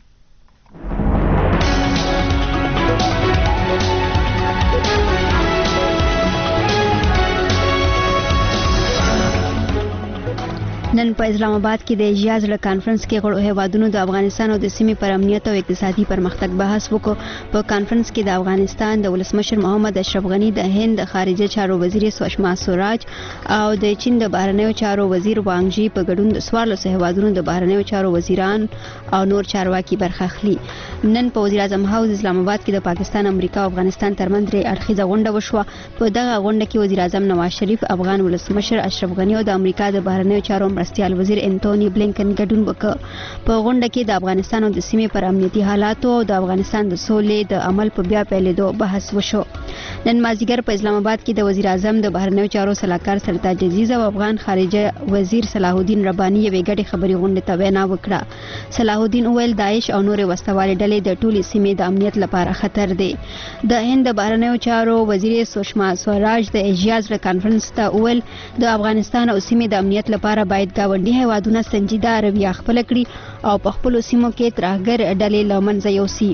[SPEAKER 1] نن په اسلام آباد کې د ایشیا زړه کانفرنس کې غړو هیوادونو د افغانستان او د سیمې پر امنیت او اقتصادي پرمختګ بحث وکړ. په کانفرنس کې د افغانستان د ولسمشر محمد اشرف غنی، د هند د خارجه چارو وزیر سوشما سوراج او د چین د بهرنیو چارو وزیر وانګ جی په ګډون د څوارلسو هیوادونو د بهرنیو چارو وزیران او نور چارواکي برخه اخلي. نن په وزیر اعظم هاوس اسلام آباد کې د پاکستان، امریکا او افغانستان ترمنځ درې اړخیزه غونډه وشوه. په دغه غونډه کې وزیر اعظم نواز شریف، افغان ولسمشر اشرف غنی او د امریکا د بهرنیو چارو مرستیال وزیر انټونی بلینکن ګډون وکړ. په غونډه کې د افغانستان او د سیمې پر امنیتي حالاتو او د افغانستان د سولې د عمل په بیا پیلېدو بحث وشو. نن مازیګر په اسلام آباد کې د وزیر اعظم د بهرنیو چارو سلاکار سرتاج عزیز او افغان خارجه وزیر صلاح الدین ربانی یوې ګډې خبري غونډې ته وینا وکړه. صلاح الدین وویل داعش او نور وسوالې ډلې د ټولې سیمې د امنیت لپاره خطر دي. د هند د بهرنیو چارو وزیر سوشما سوراج د ایشیا زړه کانفرنس ته وویل د افغانستان او سیمې د امنیت لپاره باید گاونډي هیوادونه سنجیده رویه خپل کړي او په خپل سیمو کې ترهګر ډلې له منځه یوسي.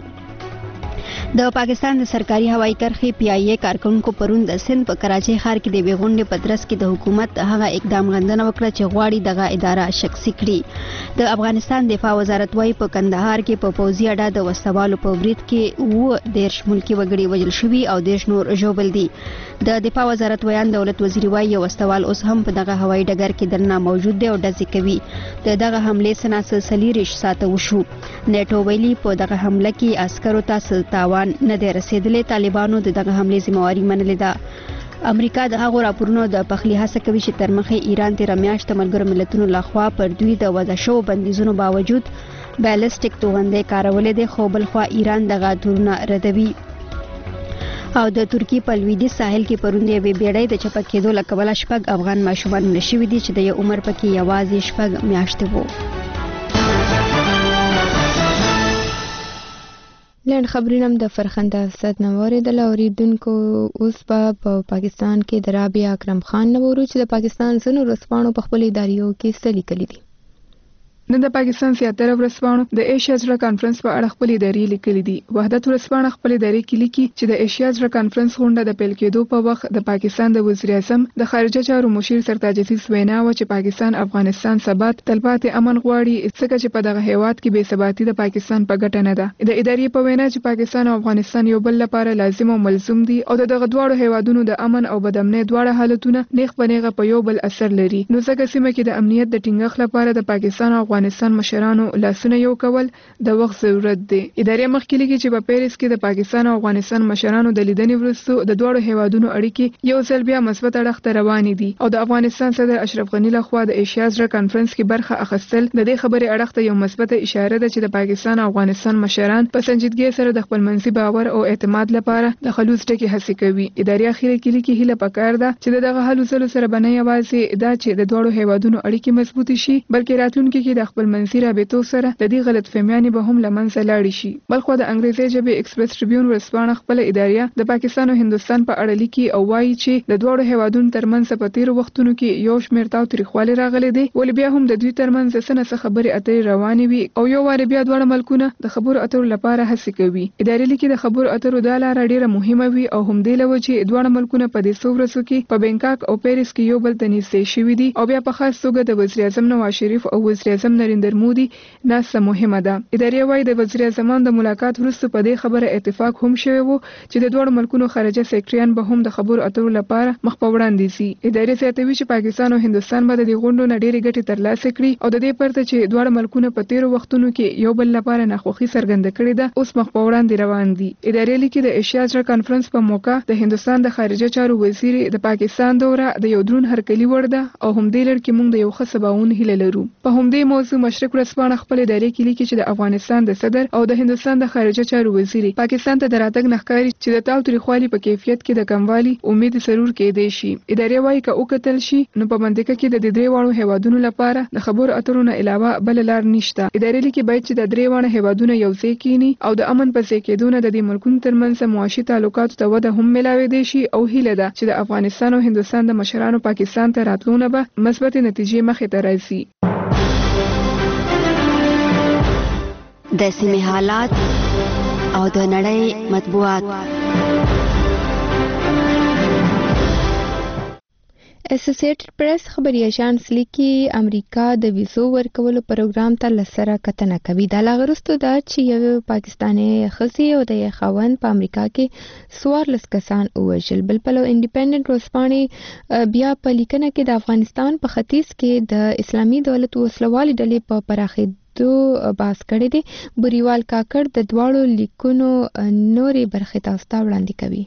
[SPEAKER 1] د پاکستان د سرکاري هوایي کرښې پی آی ای کارکونکو پرون د سند په کراچۍ ښار کې د یوې غونډې په ترڅ کې د حکومت هغه اقدام غندنه وکړه چې غواړي دغه اداره شخصي کړي. د افغانستان دفاع وزارت وايي په کندهار کې په پوځي اډه د وسوالو په برید کې اووه دېرش ملکي وګړي وژل شوي او دېرش نور ژوبل دي. د دفاع وزارت ویان دولت وزیر وايي یو وسوال اوس هم په دغه هوایي ډګر کې دننه موجود دی او ډزې کوي. د دغه حملې سناسه څلېرویشت ساعته وشو. نیټو ویلي په دغه حمله کې عسکرو ته څه تاوان نه دی رسېدلی. طالبانو د دغه حملې ذمہواري منلې ده. امریکا د هغو راپورونو د پخلي هڅه کوي چې تر مخې ایران تېره میاشت د ملګرو ملتونو لخوا پر دوی د وضع شوو بندیزونو باوجود بیلسټیک توغندۍ کارولې دي، خو بلخوا ایران دغه تورونه ردوي. او د ترکی په لویدیځ ساحل کې پرون د یوې بیړۍ د چپه کېدو له کبله شپږ افغان ماشومان مړه شوي دي چې د یو عمر پکې یوازې شپږ میاشتې وو.
[SPEAKER 6] لنډ خبرونه د فرخنده اسد نه واوریدل. اوریدونکو اوس په پا پاکستان کې د رابع اکرم خان نه وورو چې د پاکستان ځینو ورځپاڼو په خپل اداریو کې څه لیکلي دي.
[SPEAKER 18] نن د پاکستان زیاتره ورځپاڼو د ایشیا زړه کانفرنس په اړه خپل ادارې لیکلي دي. وحدت ورځپاڼه خپل ادارې کې لیکي چې د ایشیا زړه کانفرنس غونډه د پیل کېدو په وخت د پاکستان د وزیر اعظم د خارجه چارو مشیر سرتاج عزیز وینا و چې پاکستان افغانستان ثبات تلپاتې امن غواړي، څنګه چې په دغه هیواد کې بې ثباتي د پاکستان په ګټه نه ده. د ادارې په وینا چې پاکستان او افغانستان یو بل لپاره لازم او ملزوم دي او دغه دواړو هیوادونو د امن او بدامنۍ دواړه حالتونه نیغ په نیغه په یو بل اثر لري. نو ځکه سیمه کې د امنیت د ټینګښت لپاره د پاکستان او افغانستان مشران لاسونه یو کول د وخت ضرورت دی. ادارې مخکې لیکي چې په پیریس کې د پاکستان او افغانستان مشرانو د لیدنې وروسته د دواړو هیوادونو اړیکې یو ځل بیا مثبت اړخ ته روانې دي او د افغانستان صدر اشرف غنی لخوا د ایشیا زړه کانفرنس کې برخه اخیستل د دې خبرې اړخ ته یو مثبت اشاره ده چې د پاکستان او افغانستان مشران په سنجیدګۍ سره د خپل منځي باور او اعتماد لپاره د خلوص ټکي هڅې کوي. ادارې اخیری کې لیکي هیله پکار ده چې دغه حل وسلو سره بنه یوازې دا چې د دواړو هیوادونو اړیکې مضبوطې شي، بلکې راتلونکي کې د خپل منځي رابطو سره د دې غلط فهمیانې به هم لمنځه لاړې شي. بلخو د انګریزي ژبې ایکسپریس ټریبیون ورځپاڼه خپل ادارې د پاکستان او هندستان په اړه لیکي او وایي چې د دوه هیوادونو ترمنځ په تیر وختونو کې یو شمېر تاوتریخوالی راغلی دی، ولې بیا هم د دوی ترمنځ څه نه څه خبرې اترې روانې وي او یو وارې بیا دواړه ملکونه د خبرو اترو لپاره هڅې کوي. ادارې لیکي د خبرو اترو دا لاره ډیره مهمه وي او هم دې له وجې دواړه ملکونه په دې څو ورځو کې په بینکاک او پیریس کې یو بل ته نږدې شوي دي او بیا په خاص توګه د وزیر اعظم نواز شریف او وزیر اعظم اعظم نریندر مودي ناسه مهمه ده. ادارې وايي د وزیر اعظم د ملاقات وروسته په دې خبره اتفاق هم شوی وو چې د دوه ملکونو خارجه سیکریټریان به هم د خبرو اترو لپاره مخ په وړاندې سي. ادارې زیاتوي چې پاکستان او هندستان به د دې غونډو نه ډېرې ګټې ترلاسه کړي او د دې پرته چې دوه ملکونه په تیرو وختونو کې یو بل لپاره ناخوښي څرګنده کړې ده اوس مخ په وړاندې روان دي. ادارې لیکي د ایشیا زړه کانفرنس په موقع د هندستان د خارجه چارو وزیر د پاکستان دوره د یو درون هرکلي وړ ده او همدې لړ کې موږ د یو ښه سباوون هیله لرو. په همدې موضوع مشرق ورځپاڼه خپل ادارې کې لیکي چې د افغانستان د صدر او د هندستان د خارجه چارو وزیر پاکستان ته د راتګ نه ښکاري چې د تاو تریخوالي په کیفیت کې د کموالي امید سرور کېدای شي. ادارې وايي که وکتل شي نو په منطقه کې د درې واړو هیوادونو لپاره د خبرو اترو نه علاوه بل لار نشته. ادارې لیکي باید چې د درې واړو هیوادونو یو ځای کېني او د امن په ځای کېدو نه د دې ملکونو ترمنځ معاشي تعلقاتو ته وده هم ملاوي شي او هیله ده چې د افغانستان او هندستان د مشرانو پاکستان ته راتلونه به مثبت نتیجې مخې ته راځي.
[SPEAKER 1] د سیمې حالات او د نړۍ مطبوعات.
[SPEAKER 6] اسوسییټډ پریس خبري اژانس لیکي امریکا د ویزو ورکولو پروګرام ته لسره کتنه کوي. دا لغرستو دا چې یو پاکستاني خزي او د خاوند په امریکا کې څوارلس کسان ووژل. بل پلو انډیپندنت ورځپاڼې بیا په لیکنه کې د افغانستان په ختیځ کې د اسلامي دولت وسلوالي ډلې په پراخېدو باس کړی دی. بریوال کاکړ د دواړو لیکونو نورې برخې تاسو ته وړاندې کوي.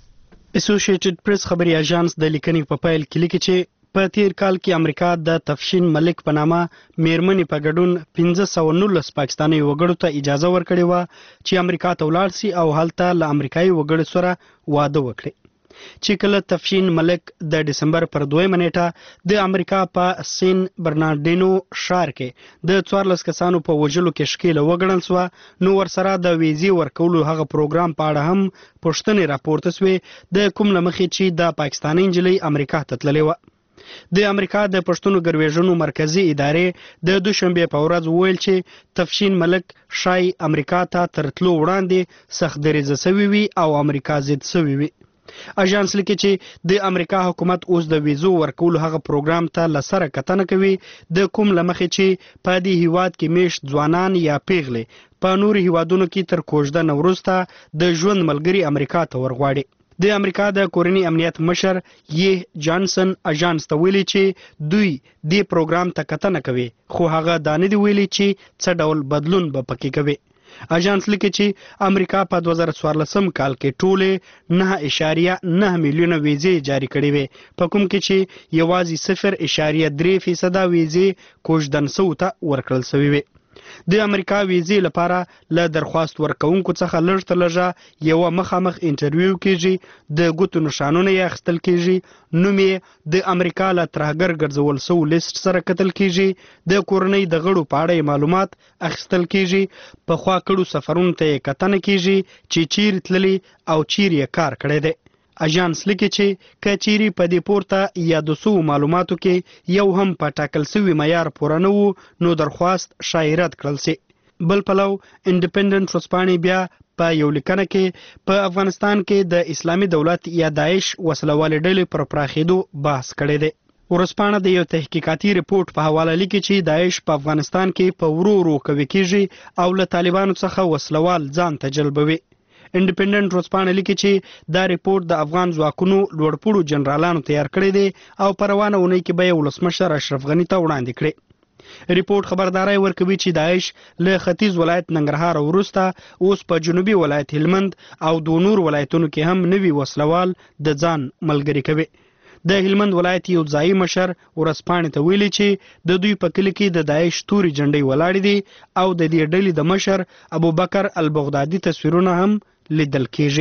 [SPEAKER 21] اسوسییټډ پریس خبري اژانس د لیکنې په پیل کې لیکي چې په تیر کال کې امریکا د تفشین ملک په نامه میرمنې په ګډون پنځه سوه نولس پاکستاني وګړو ته اجازه ورکړې وه چې امریکا ته ولاړ سي او هلته له امریکایي وګړو سره واده وکړي. چې کله تفشین ملک د دسمبر پر دویمه نیټه د امریکا په سین برنارډینو ښار کې د څوارلس کسانو په وژلو کې ښکېله وګڼل سوه نو ورسره د ویزې ورکولو هغه پروګرام په اړه هم پوښتنې راپورته سوې د کوم له مخې چې د پاکستاني نجلۍ امریکا ته تللې وه. د امریکا د پښتون ګرویژنو مرکزی ادارې د دوشنبه په ورځ وویل چې تفشین ملک شای امریکا ته ترتلو وړاندې سخت دریځه سوی وي او امریکا ضد سوی وي. اژانس لیکي چې د امریکا حکومت اوس د ویزو ورکولو هغه پروګرام ته لسره کتنه کوي د کوم لمخې چې په دې هیواد کې میشت ځوانان یا پیغلې په نورو هیوادونو کې تر کوژدن وروسته د ژوند ملګري امریکا ته ورغواړي. د امریکا د کورنی امنیت مشر یې جانسن اژانس ته ویلي چې دوی دې پروګرام ته کتنه کوي خو هغه دا نه دی ویلي چې څه ډول بدلون به پکې کوي. اژانس لیکي چې امریکا په دوه زره څوارلسم کال کې ټولې نه اشاریه نه میلیونه ویزې جاری کړې وې په کوم کې چې یوازې صفر اشاریه درې فیصده ویزې کوژدن سوو ته ورکړل سوي وې. د امریکا ویزې لپاره له درخواست ورکوونکو څخه لږ تر لږه یوه مخامخ انټرویو کیږي، د ګوتو نښانونه یې اخیستل کیږي، نوم یې د امریکا له ترهګر ګرځول سوو لیست سره کتل کیږي، د کورنۍ د غړو په اړه معلومات اخیستل کیږي، پخوا کړو سفرونو ته یې کتنه کیږي چې چیرې تللي او چیرې یې کار کړی دی. اژانس لیکي چې که چیرې په دې پورته یادو سوو معلوماتو کې یو هم په ټاکل سوي معیار پوره نه وو نو درخواست شاید رد کړل سي. بل پلو انډیپندنت ورځپاڼې بیا په یو لیکنه کې په افغانستان کې د اسلامي دولت یا داعش وسلوالې ډلې پر پراخېدو بحث کړی دی. ورځپاڼه د یو تحقیقاتي رپورټ په حواله لیکي چې داعش په افغانستان کې په ورو ورو قوي کیږي او له طالبانو څخه وسلوال ځان ته جلبوي. انډیپندنت ورځپاڼه لیکي چې دا ریپورت د افغان ځواکونو لوړپوړو جنرالانو تیار کړی دی او په روانه اونۍ کې به یې ولسمشر اشرف غني ته وړاندې کړي. ریپورت خبرداري ورکوي چې داعش له ختیځ ولایت ننګرهار وروسته اوس په جنوبي ولایت هلمند او دوه نور ولایتونو کې هم نوي وسلوال د ځان ملګري کوي. د هلمند ولایت یو ځایي مشر ورځپاڼې ته ویلي چې د دوی په کلي کې د داعش توري جنډۍ ولاړې دي او د دې ډلې د مشر ابوبکر البغدادي تصویرونه هم لیدل کیږي.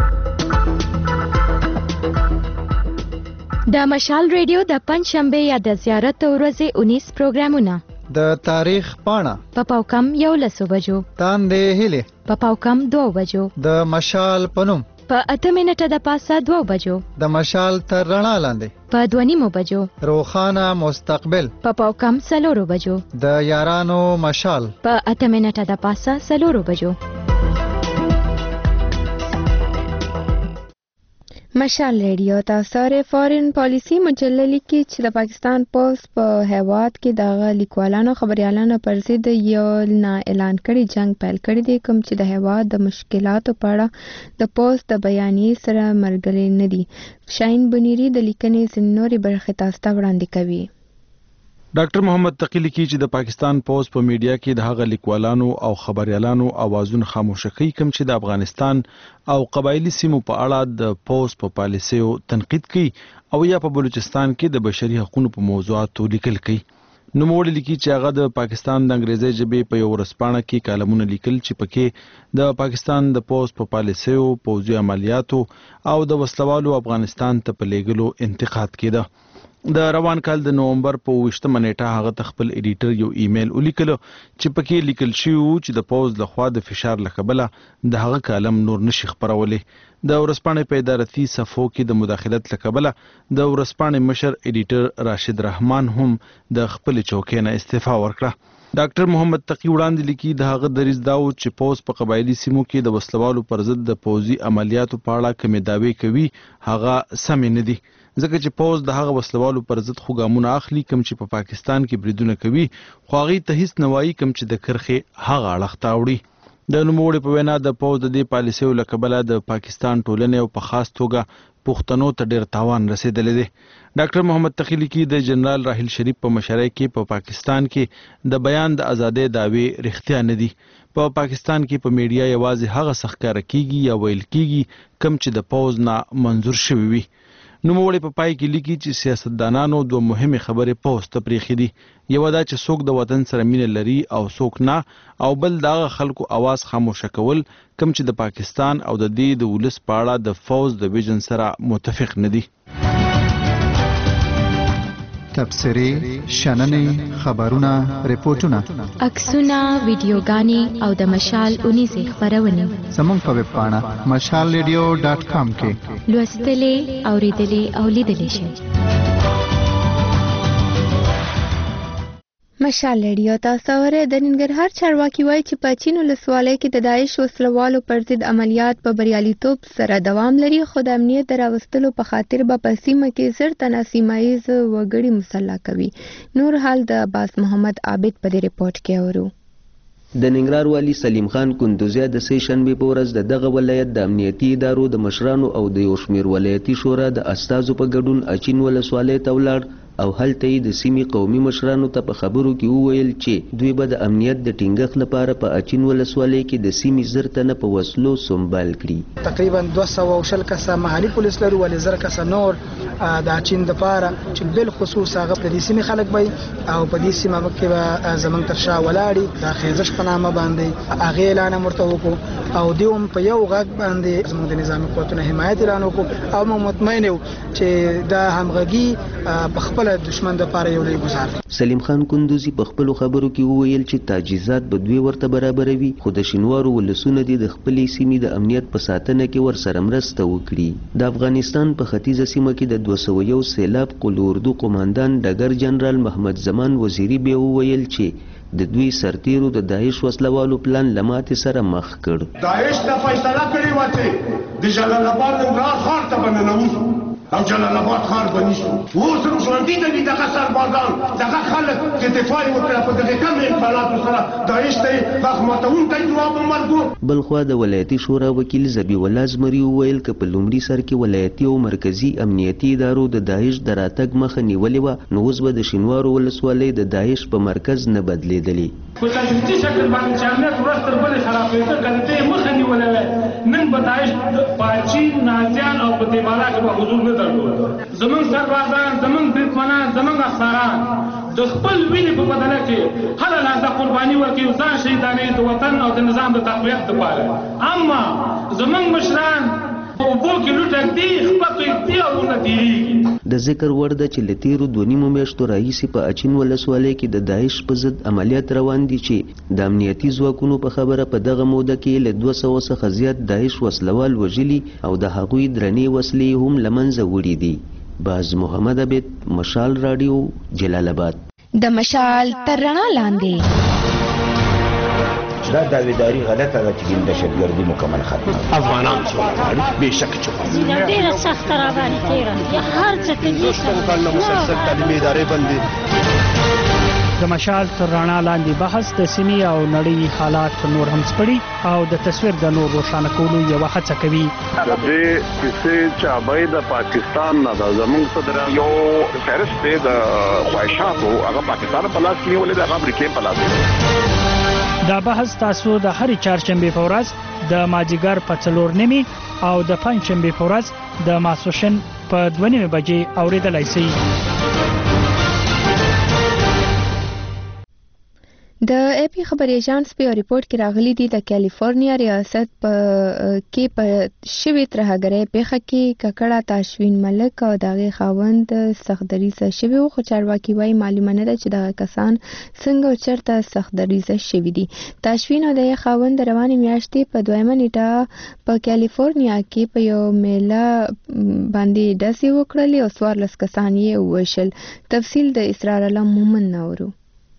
[SPEAKER 22] د مشال ریډیو د پنځشنبه یا د زیارت ورځې اونیس پروګرامونه
[SPEAKER 23] د تاریخ پاڼه
[SPEAKER 22] په پاوکم یولسو بجو،
[SPEAKER 23] تاندې هیلې
[SPEAKER 22] په پاوکم دوه بجو،
[SPEAKER 23] د مشال پنوم
[SPEAKER 22] په اته منټه د پاسه دوه بجو،
[SPEAKER 23] د مشال تر رڼا لاندې
[SPEAKER 22] په دوه نیمو بجو،
[SPEAKER 23] روخانه مستقبل
[SPEAKER 22] په پاوکم څلورو بجو،
[SPEAKER 23] د یارانو مشال
[SPEAKER 22] په اته منټه د پاسه څلورو بجو.
[SPEAKER 6] مشال ریډیو تاسو ر فارن پالیسی مجله لیکي چې د پاکستان پوز په هیواد کې د لیکوالانو خبريالانو پر ضد یو نه اعلان کړي جنگ پیل کړی دی کوم چې د هیواد د مشکلاتو په اړه د پوز د بیانیې سره مرګلي نه دي. شاین بنيري د لیکنې سنوري برخه تاسو ته وړاندې کوي.
[SPEAKER 4] ډاکټر محمد تقی لیکي چې د پاکستان پوز په میډیا کې د هغه لیکوالانو او خبريالانو اوازونه خاموش کوي کوم چې د افغانستان او قبایلی سیمو په اړه د پوز په پالیسیو تنقید کوي او یا په بلوچستان کې د بشري حقوقو په موضوعاتو لیکل کوي. نو موږ لیکي چې هغه د پاکستان د انګریزي ژبې په یو ورځپاڼه کې کالمونه لیکل چې پکې د پاکستان د پوز په پالیسیو پوځي عملیاتو او د وسلوالو افغانستان ته په لیږلو انتقاد کېده. د روان کال د نومبر په وشتمه نیټه هغه خپل ایډیټر یو ایمیل ولیکلو چې پکې لیکل شوی و چې د پوز لخوا د فشار لکبله د هغه کالم نور نشي خبرولې. د ورسپانې په ادارتي صفو کې د مداخلت لکبله د ورسپانې مشر ایډیټر راشد رحمان هم د خپل چوکۍ نه استعفا ورکړه. ډاکټر محمد تقی وړاندې لیکي د هغه دریځ دا و چې پوز په قبایلی سیمو کې د وسلوالو پر ضد د پوځي عملیاتو په اړه کومې دعوی کوي هغه سم نه دي ځکه چې پوز د هغه وسلوالو پر ضد خو ګامونه اخلي کوم چې په پاکستان کې بریدونه کوي خو هغه ته هیڅ نوایي کوم چې د کرخه هغه اړه تاوړي. د نوموړي په وینا د پوز د دې پالیسیو لکبله د پاکستان ټولنې او په خاص توګه پښتنو ته ډېر تاوان رسیدلی دی. ډاکټر محمد تقی لیکي د جنرال راحیل شریف په مشرۍ کې په پا پاکستان کې د بیان د ازادۍ دعوی رښتیا نه دي. په پا پاکستان کې په میډیا یوازې هغه سخکاره کیږي یا ویل کیږي کم چې د پوز نه منظور شوی وي. نو موږ په پای کې لیکي چې سیاستدانانو دوه مهمه خبرې پوز ته پریخي دي. یو دا چې څوک د وطن سره مینه لري او څوک نه او بل دغه خلکو आवाज خاموش کول کم چې د پاکستان او د دې د ولس په اړه د فوز د ویژن سره متفق نه دي.
[SPEAKER 23] تبصرې، شننې، خبرونه، ریپورتونه،
[SPEAKER 22] عکسونه، ویډیوګانې او د مشال اونیزې خبرونه
[SPEAKER 23] زموږ په ویب پاڼه مشال ریډیو ډاټ کام کې
[SPEAKER 22] لوستلې، اوریدلې او لیدلې شئ.
[SPEAKER 6] مشال ریډیو تاسو ورته د ننګرهار چارواکي وایي چې په چین ولسوالۍ کې د داعش وسلوالو پر ضد عملیات په بریالیتوب سره دوام لري خو د امنیت راوستلو په خاطر به په سیمه کې زر تنه سیمایي وګړي مسلح کوي. نور حال د عباس محمد عابد په دې ریپورت کې اورو.
[SPEAKER 7] د ننګرهار والی سلیم خان کندوزیا د سې شنبې په ورځ د دغه ولایت د امنیتي ادارو د مشرانو او د یو شمېر ولایتي شورا د استازو په ګډون اچین ولسوالۍ ته ولاړ او هلته یې د سیمې قومي مشرانو ته په خبرو کې وویل چې دوی به د امنیت د ټینګښت لپاره په اچین ولسوالۍ کې د سیمې زر تنه په وسلو سنبال کړي.
[SPEAKER 8] تقریبا دوه سوه او شل کسه محلي پولیس لرو ولې زر کسه نور د اچین دپاره چې بالخصوص هغه په دې سیمې خلک به او په دې سیمه کې به زموږ تر شا ولاړي د خیزش په نامه باندې هغې اعلان هم ورته وکړو او دوی هم په یو غږ باندې زموږ د نظامي قوتونو حمایت اعلان وکړو او موږ مطمئن یو چې دا همغږي په خپل دشمن د پاره یو لوی گزار.
[SPEAKER 7] سلیم خان کندوزی په خپل خبرو کې وویل چې تجهیزات به دوی ورته برابروي خو د شینوارو ولسونه د خپلې سیمې د امنیت په ساتنه کې ورسره مرسته وکړي. د افغانستان په ختیځه سیمه کې د دوه سوه یو سیلاب قل اردو قوماندان ډګر جنرال محمد زمان وزیری به وویل چې د دوی سرتیرو د داعش وسلوالو پلان لماتې سره مخ کړ.
[SPEAKER 24] داعش ته فیصله کړې و چې د جلال آباد ننګرهار ښار ته به ننوځو او جلال آباد ښار به نیسو. اوس هم ژوندي دي دغه سربازان دغه خلک چې دفاع یې وکړه په دغې کمې امکاناتو سره داعش ته یې غاښ ماتونکی ځواب ومرګو.
[SPEAKER 7] بلخوا د ولایتي شورا وکیل ذبیح الله زمري وویل که په لومړي سر کې ولایتي او مرکزي امنیتي ادارو د داعش د راتګ مخه نیولې وه نو اوس به د شینوارو ولسوالۍ د داعش په مرکز نه بدلېدلې.
[SPEAKER 25] په تدریجي شکل باندې چې امنیت ورځ تر بلې خرابېده که د دې مخه نیولې وای نن به داعش په چین نازیان او په دې بالا کې به حضور نه درلود. زمونږ سربازان زمونږ بریدمنان زمونږ افسران د خپل وینې په بدله کې هره لحظه قرباني ورکوي ځان شهیدانوي د وطن او د نظام د تقویت دپاره. اما زمونږ مشران اوبو کې لوټ ږدي خپه ږدي او ونه تېرېږي.
[SPEAKER 7] د ذکر وړ ده چې له تېرو دوه نیمو میاشتو راهیسې په اچین ولسوالۍ کې د داعش په ضد عملیات روان دي چې د امنیتي ځواکونو په خبره په دغه موده کې له دوه سوه څخه زیات داعش وسلوال وژلي او د هغوی درنې وسلې هم له منځه وړي دي. باز محمد عبید، مشال راډیو، جلال آباد.
[SPEAKER 22] د مشال تر رڼا لاندې
[SPEAKER 2] دا داویداری غلطه ده چې دهشتګردي مکمل ختمه.
[SPEAKER 3] افغانان سوله غواړي بېشکه چې
[SPEAKER 5] زینه ډېره سخته راباندې تېره یا هر څه
[SPEAKER 3] شپږ کلونه مسلسل تعلیمي ادارې بندې.
[SPEAKER 9] د مشال تر رڼا لاندې بحث د سیمې او نړۍ حالات نور هم سپړي او د تصویر د نور روښانه کولو یوه هڅه کوي.
[SPEAKER 13] د دې کیسې چابۍ د پاکستان نه ده، زموږ صدر
[SPEAKER 3] یو فهرست دی د خواهشاتو، هغه پاکستان په لاس کې نیولې ده، هغه امریکې په لاس کې.
[SPEAKER 9] دا بحث تاسو د هرې چهارشنبې په ورځ د مازدیګر په څلور نیمې او د پنجشنبې په ورځ د ماسپښین په دوه نیمې بجې اورېدلی شئ.
[SPEAKER 6] د اے پی خبري ایجنس په ریپورت کې راغلي دي د کیلیفورنیا ریاست په کې په شوي ترهګرۍ پیښه کې ککړه تاشوین ملک او دغه خاوند سختدریزه شوی خو چارواکي وايي معلومه نه ده چې دغه کسان څنګه او چیرته سختدریزه شوي دي. تاشوین او د خاوند روانې میاشتې په دویمه نیټه په کیلیفورنیا کې په یو میله باندې ډزې وکړلې او څوارلس کسان یې ووژل. تفصیل د اسرار الله مومن نورو.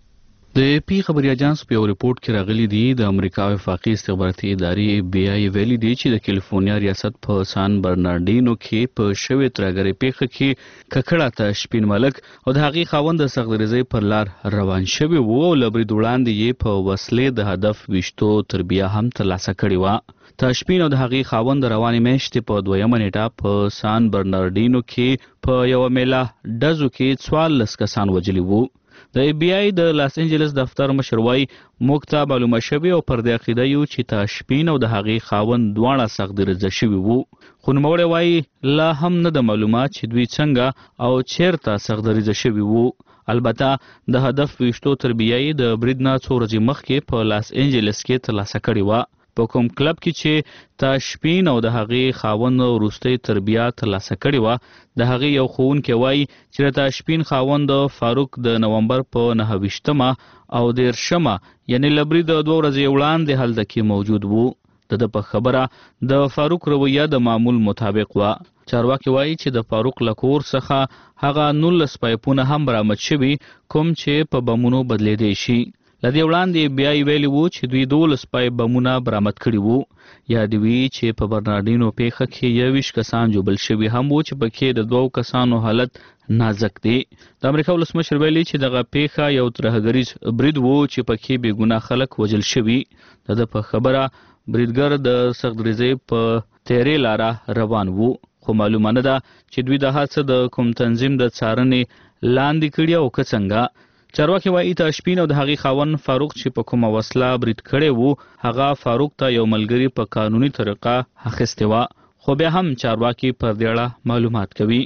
[SPEAKER 10] د اے پی خبري اجانس په یو ریپورت کې راغلي دي د امریکا وفاقي استخباراتي ادارې بی آی ویلي دي چې د کیلیفورنیا ریاست په سان برنارډینو کې په شوې ترهګرۍ پیښه کې ککړه تاشوین ملک او د هغې خاوند د سختدریزۍ پر لار روان شوی وو او له برید وړاندې یې په وسلې د هدف ویشتو تربیه هم ترلاسه کړې وه. تاشوین او د هغې خاوند روانې میاشتې په دویمه نیټه په سان برنارډینو کې په یوه میله ډزو کې څوارلس کسان وژلي وو. د ای بی آی د لاس انجلس دفتر مشر وایي موږ ته معلومه شوې او پر دې عقیده یو چې تاشوین او د هغې خاوند دواړه سختدریزه شوي وو، خو نوموړی وایي لا هم نه ده معلومه چې دوی څنګه او چیرته سختدریزه شوي وو. البته د هدف ویشتو تربیه یې د برید نه څو ورځې مخکې په لاس انجلس کې ترلاسه کړې وه. په کوم کلب کې چې تاشوین او د هغې خاوند وروستۍ تربیه ترلاسه کړې وه، د هغې یو ښوونکی وایي چې د تاشوین خاوند فاروق د نومبر په نهه ویشتمه او دېرشمه یعنې له برید دوه ورځې وړاندې هلته کې موجود وو. د ده په خبره د فاروق رویه د معمول مطابق وه. چارواکي وایي چې د فاروق له کور څخه هغه نولس پایپونه هم برآمد شوي کوم چې په بمونو بدلېدی شي. له دې وړاندې بیا یې ویلي وو چې دوی دولس پایپ بمونه برآمد کړي وو. یادوي چې په برنارډینو پیښه کې یوویشت کسان ژوبل شوي هم وو چې پکې د دوو کسانو حالت نازک دی. د امریکا ولسمشر ویلي چې دغه پیښه یو ترهګریز برید وو چې پکې بې ګناه خلک وژل شوي. د ده په خبره بریدګر د سختدریزۍ په تیرې لاره روان وو، خو معلومه نه ده چې دوی د حادثه د کوم تنظیم د څارنې لاندې کړي او که څنګه. چارواکي وایي تاشوین او د هغې خاوند فاروق چې په کومه وسله برید کړی وو، هغه فاروق ته یو ملګري په قانوني طریقه اخیستې وه، خو بیا هم چارواکي پر دې اړه معلومات کوي.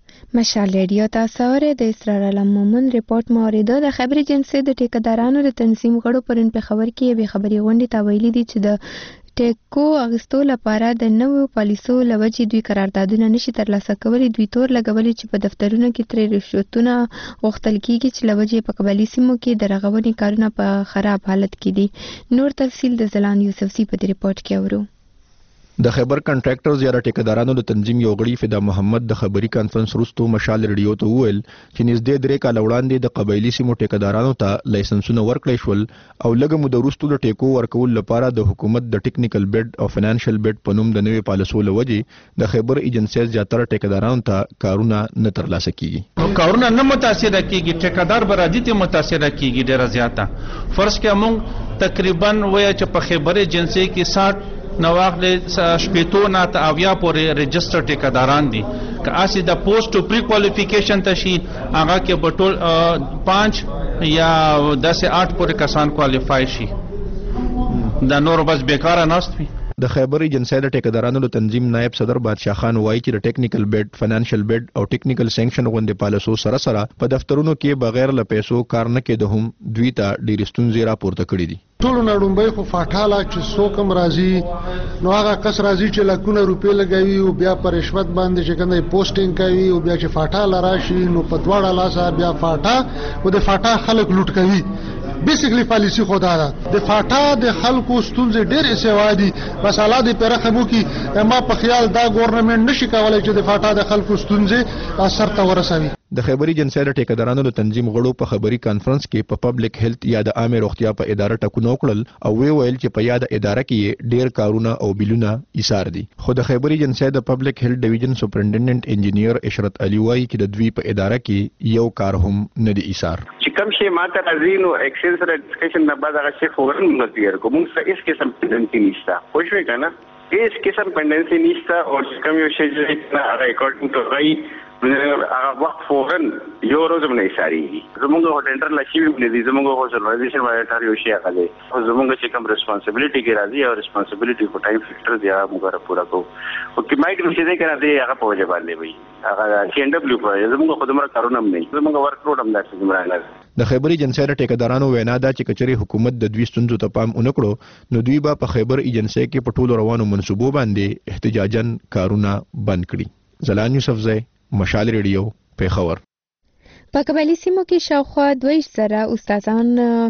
[SPEAKER 6] مشال ریډیو تاسو اورئ. د اسرار الله مومن ریپورت مو اورېده. د خبري جنسي د ټیکدارانو د تنظیم غړو پرون په خبر کې یوې خبري غونډې ته ویلي دي چې د ټیکو اغستو لپاره د نوو پالیسو لوجې دوی قراردادونه نشي ترلاسه کولی. دوی تور لګولي چې په دفترونو کې ترې رشوتونه غوښتل کیږي چې لوجې په قبایلي سیمو کې د رغونې کارونه په خراب حالت کې دي. نور تفصیل د زلان یوسفزي په دې ریپورت کې اورو.
[SPEAKER 26] د خیبر کنټراکټرز یا ټیکدارانو د تنظیم یو غړي فدا محمد د خبري کانفرنس وروسته مشال ریډیو ته وویل چې نږدې درې کاله وړاندې د قبایلي سیمو ټیکدارانو ته لایسنسونه ورکړی شول او لږه موده وروسته د ټیکو ورکول لپاره د حکومت د ټیکنیکل بیډ او فینانشل بیډ په نوم د نوې پالیسو له وجې د خیبر ایجنسیز زیاتره ټیکدارانو ته کارونه نه ترلاسه کیږي.
[SPEAKER 17] کارونه نه متاثر کیږي، ټیکدار به راځي ته متاثر کیږي ډیره زیاته. فرض کړه موږ تقریبا وایي چې په خیبر ایجنسی کې ساठ نواخلې شپېتو نه ته اویا پورې رجسټر ټیکداران دي. که اسی د پوسټ پری کوالیفیکیشن ته شي هغه کې به ټول پانچ یا داسې آټ پورې کسان کوالیفای شي، د نور بس بیکاره ناست وي.
[SPEAKER 26] د خیبر ایجنسی د ټیکدارانو د تنظیم نائب صدر بادشاه خان وایي چې د ټیکنیکل بیډ، فینانشل بیډ او ټیکنیکل سینکشن غوندې پالیسو سره سره په دفترونو کې بغیر له پیسو کار نه کېده هم دوی ته ډېرې ستونزې راپورته کړي دي.
[SPEAKER 27] ټولو نه لومبۍ خو فاټاله چې څوک هم راځي نو هغه کس راځي چې لکونه روپۍ لګوي او بیا په رشوت باندې چې کوم پوسټینګ کوي او بیا چې فاټاله راشي نو په دواړه لاسه بیا فاټا او د فاټا خلک لوټ کوي. بیسیکلی پالیسی خدا ده د فاټا د خلکو ستونزې ډېرې سوا دي. بس الله دې په رحم وکړي. ما په خیال دا ګورنمنټ نشي کولی چې د فاټا د خلکو ستونزې سر ته ورسوي.
[SPEAKER 26] د خیبري جنسي د ټیکدارانو د تنظیم غړو په خبري کانفرنس کې په پبلک هیلث یا د عامه روغتیا په اداره ټاکنو وکړل او وی ویل چې په یاد اداره کې ډیر کارونه او بیلونه ایثار دي. خو د خیبري جنسي د پبلک هیلث ډیویژن سپرنټنډنټ انجینیر اشرت علي وایي چې د دوی په اداره کې یو کار هم نه دی ایثار.
[SPEAKER 11] چې کوم شی ماته راځي نو ایکسچینج سره ډسکشن نه بعد هغه شی فورن موږ تیار کوو. موږ څه هیڅ قسم پندنسي نشته. خوښ وي کنه؟ هیڅ قسم پندنسي نشته او کوم یو شی چې هغه اکورډینګ ټو رائټ هغه وخت فورن یو ورځ باندې ایثاري. زموږ هو ټینډر لشي نه دي. زموږ هو سرورایزیشن وایټر یو شی هغه دی. زموږ چې کوم ریسپانسیبিলিټي کې راځي او ریسپانسیبিলিټي کو ټایم فیکټر دی هغه موږ پورا کوو. او کې مایټ مشه دې کنه دی هغه په وجه باندې وي. هغه سی ان ډبلیو په زموږ خدمت کارونه هم نه. زموږ ورک لوډ هم داسې زموږ نه.
[SPEAKER 26] د خیبري جنسي د ټیکدارانو وینا ده چې کچري حکومت د دوی ستونزو ته پام ونکړو نو دوی به په خیبر ایجنسي کې په ټولو روانو منصوبو باندې احتجاجن کارونه بند کړي. زلان یوسف زئی، مشال ریډیو، پیښور.
[SPEAKER 6] په قبایلي سیمو کې شاوخوا دوه زره استادان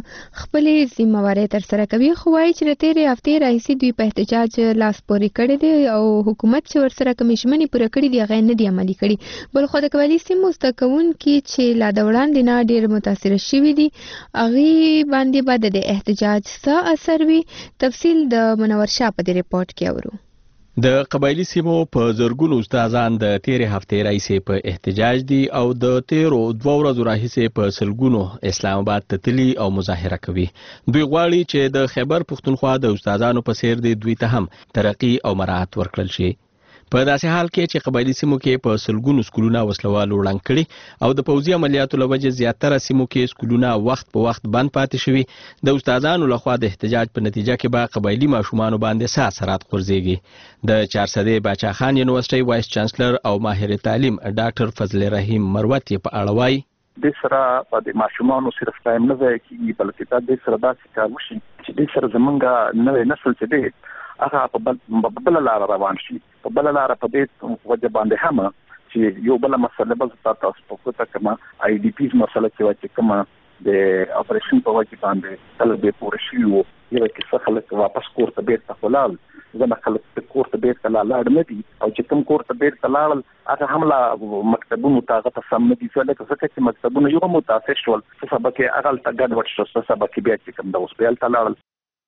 [SPEAKER 6] خپلې ذمہوارۍ ترسره کوي، خو وایي چې د تېرې هفتې راهیسې دوی په احتجاج لاس پورې کړی دی او حکومت چې ورسره کومې ژمنې پوره کړي دي هغه نه دي عملي کړي. بل خو د قبایلي سیمو زده کوونکي چې لا د وړاندې نه ډېر متاثره شوي دي هغې باندې به د احتجاج څه اثر وي. تفصیل د منور شاه په دې ریپورټ کې اورو.
[SPEAKER 12] د قبایلی سیمو په زرګونو استادان د تیرې هفتې راهیسې په احتجاج دي او د تیرو دوه ورځو راهیسې په سلګونو اسلام آباد ته تللي او مظاهره کوي. دوی غواړي چې د خیبر پښتونخوا د استادانو په څیر دی دوی ته هم ترقي او مراعات ورکړل شي. په داسې حال کې چې قبایلی سیمو کې په سلګونو سکولونه وسلوالو وړاندې کړي او د پوځي عملیاتو له وجې زیاتره سیمو کې سکولونه وخت په وخت بند پاتې شوي، د استادانو لخوا د احتجاج په نتیجه کې به قبایلی ماشومانو باندې څه اثرات غورځېږي. د چارسدې باچا خان یونیورسيټي وایس چانسلر او ماهر تعلیم ډاکټر فضل رحیم مروت په اړه وایي
[SPEAKER 14] د سره د ماشومانو صرف ټایم نه ځای کیږي بلکې د سره داسې کار وشي چې د سره زمونږ نوې نسل چې دی هغه په بل لار روان شي. په بل لار په دې وجه باندې هم چې یو بل مسله به تاسو په کوته کما آی ډی پیز مسله چې کما د اپریشن په وجه باندې تل به پوره شي او یو کې خلک واپس کور ته بیرته خلال زما خلک کور ته بیرته لاړ نه دي او چې کوم کور ته بیرته لاړل هغه حمله مکتبونو ته ته سم نه دي ځکه چې مکتبونو یو متاثر شول سبب کې اغل ته ګډ وډ شو سبب کې بیا چې کوم د اوسپیټال ته لاړل.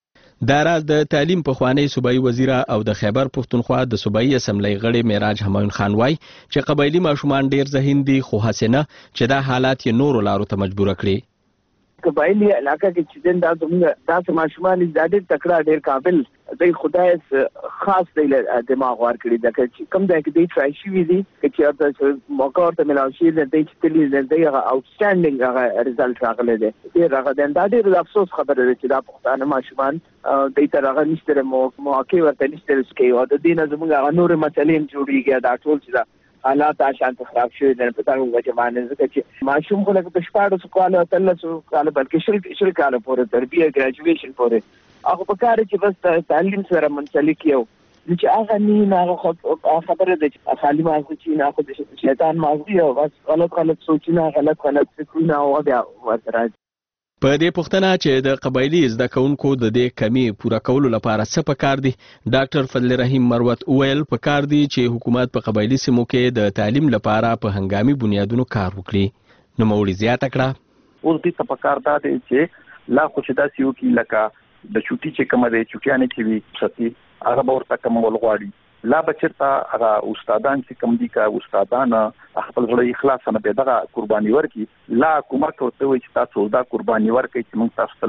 [SPEAKER 12] دا راز د تعلیم پخوانی صوبایي وزیر او د خیبر پښتونخوا د صوبایي اسمبلی غړي معراج همایون خان وای چې قبایلی ماشومان ډیر ذهین دي خو حسنه چې دا حالات یې نورو لارو ته مجبور کړي.
[SPEAKER 15] قبایلی علاقه کې چې دین دا زموږ داسې ماشومان دي ډېر تکړه ډېر قابل دی خدای خاص دی دماغ ور کړی دا چې کوم ځای کې دی ټرای شي دي چې دا موقع ته ملاوي شي د دې چې تللی دی هغه اوټسټانډینګ هغه ریزلټ راغلی دی. ډېر هغه دا ډېر افسوس خبره ده چې دا پښتانه ماشومان د تر هغه نشته موقع ورته نشته چې او د دین زموږ نور مسلې جوړیږي دا ټول چې حالات شانت خراب شوی د پتاو وجه باندې ځکه چې ماشوم خو لکه د شپاړو کاله تلسو کاله بلکې شل شل کاله پورې تربیه ګریجویشن پورې هغه په کار چې بس تعلیم سره منسلک یو چې هغه نه هغه خبره ده چې خالی مازه چې نه خو د شیطان مازه او بس غلط غلط سوچونه غلط غلط فکرونه او بیا ورته
[SPEAKER 12] په دې پوښتنه چې د قبایلی زده کوونکو د دې کمی پوره کولو لپاره څه پکار دي، ډاکټر فضل رحیم مروت وویل پکار دي چې حکومت په قبایلی سیمو کې د تعلیم لپاره په هنګامي بنیادونو کار وکړي. نو مولوی زیاته کړه
[SPEAKER 14] اوس دې څه پکار دا دی چې لا خو چې دا سیو کې لکه د چوټي چې کومه دی چوټیانه کې وي ساتي هغه به ورته کوم ولغواړي لا بچرتا هغه استادان چې کوم دي کا استادان خپل ځړې اخلاص نه به دغه قرباني ورکي لا کومک ورته وي چې تاسو دا قرباني ورکړي چې موږ تاسو ته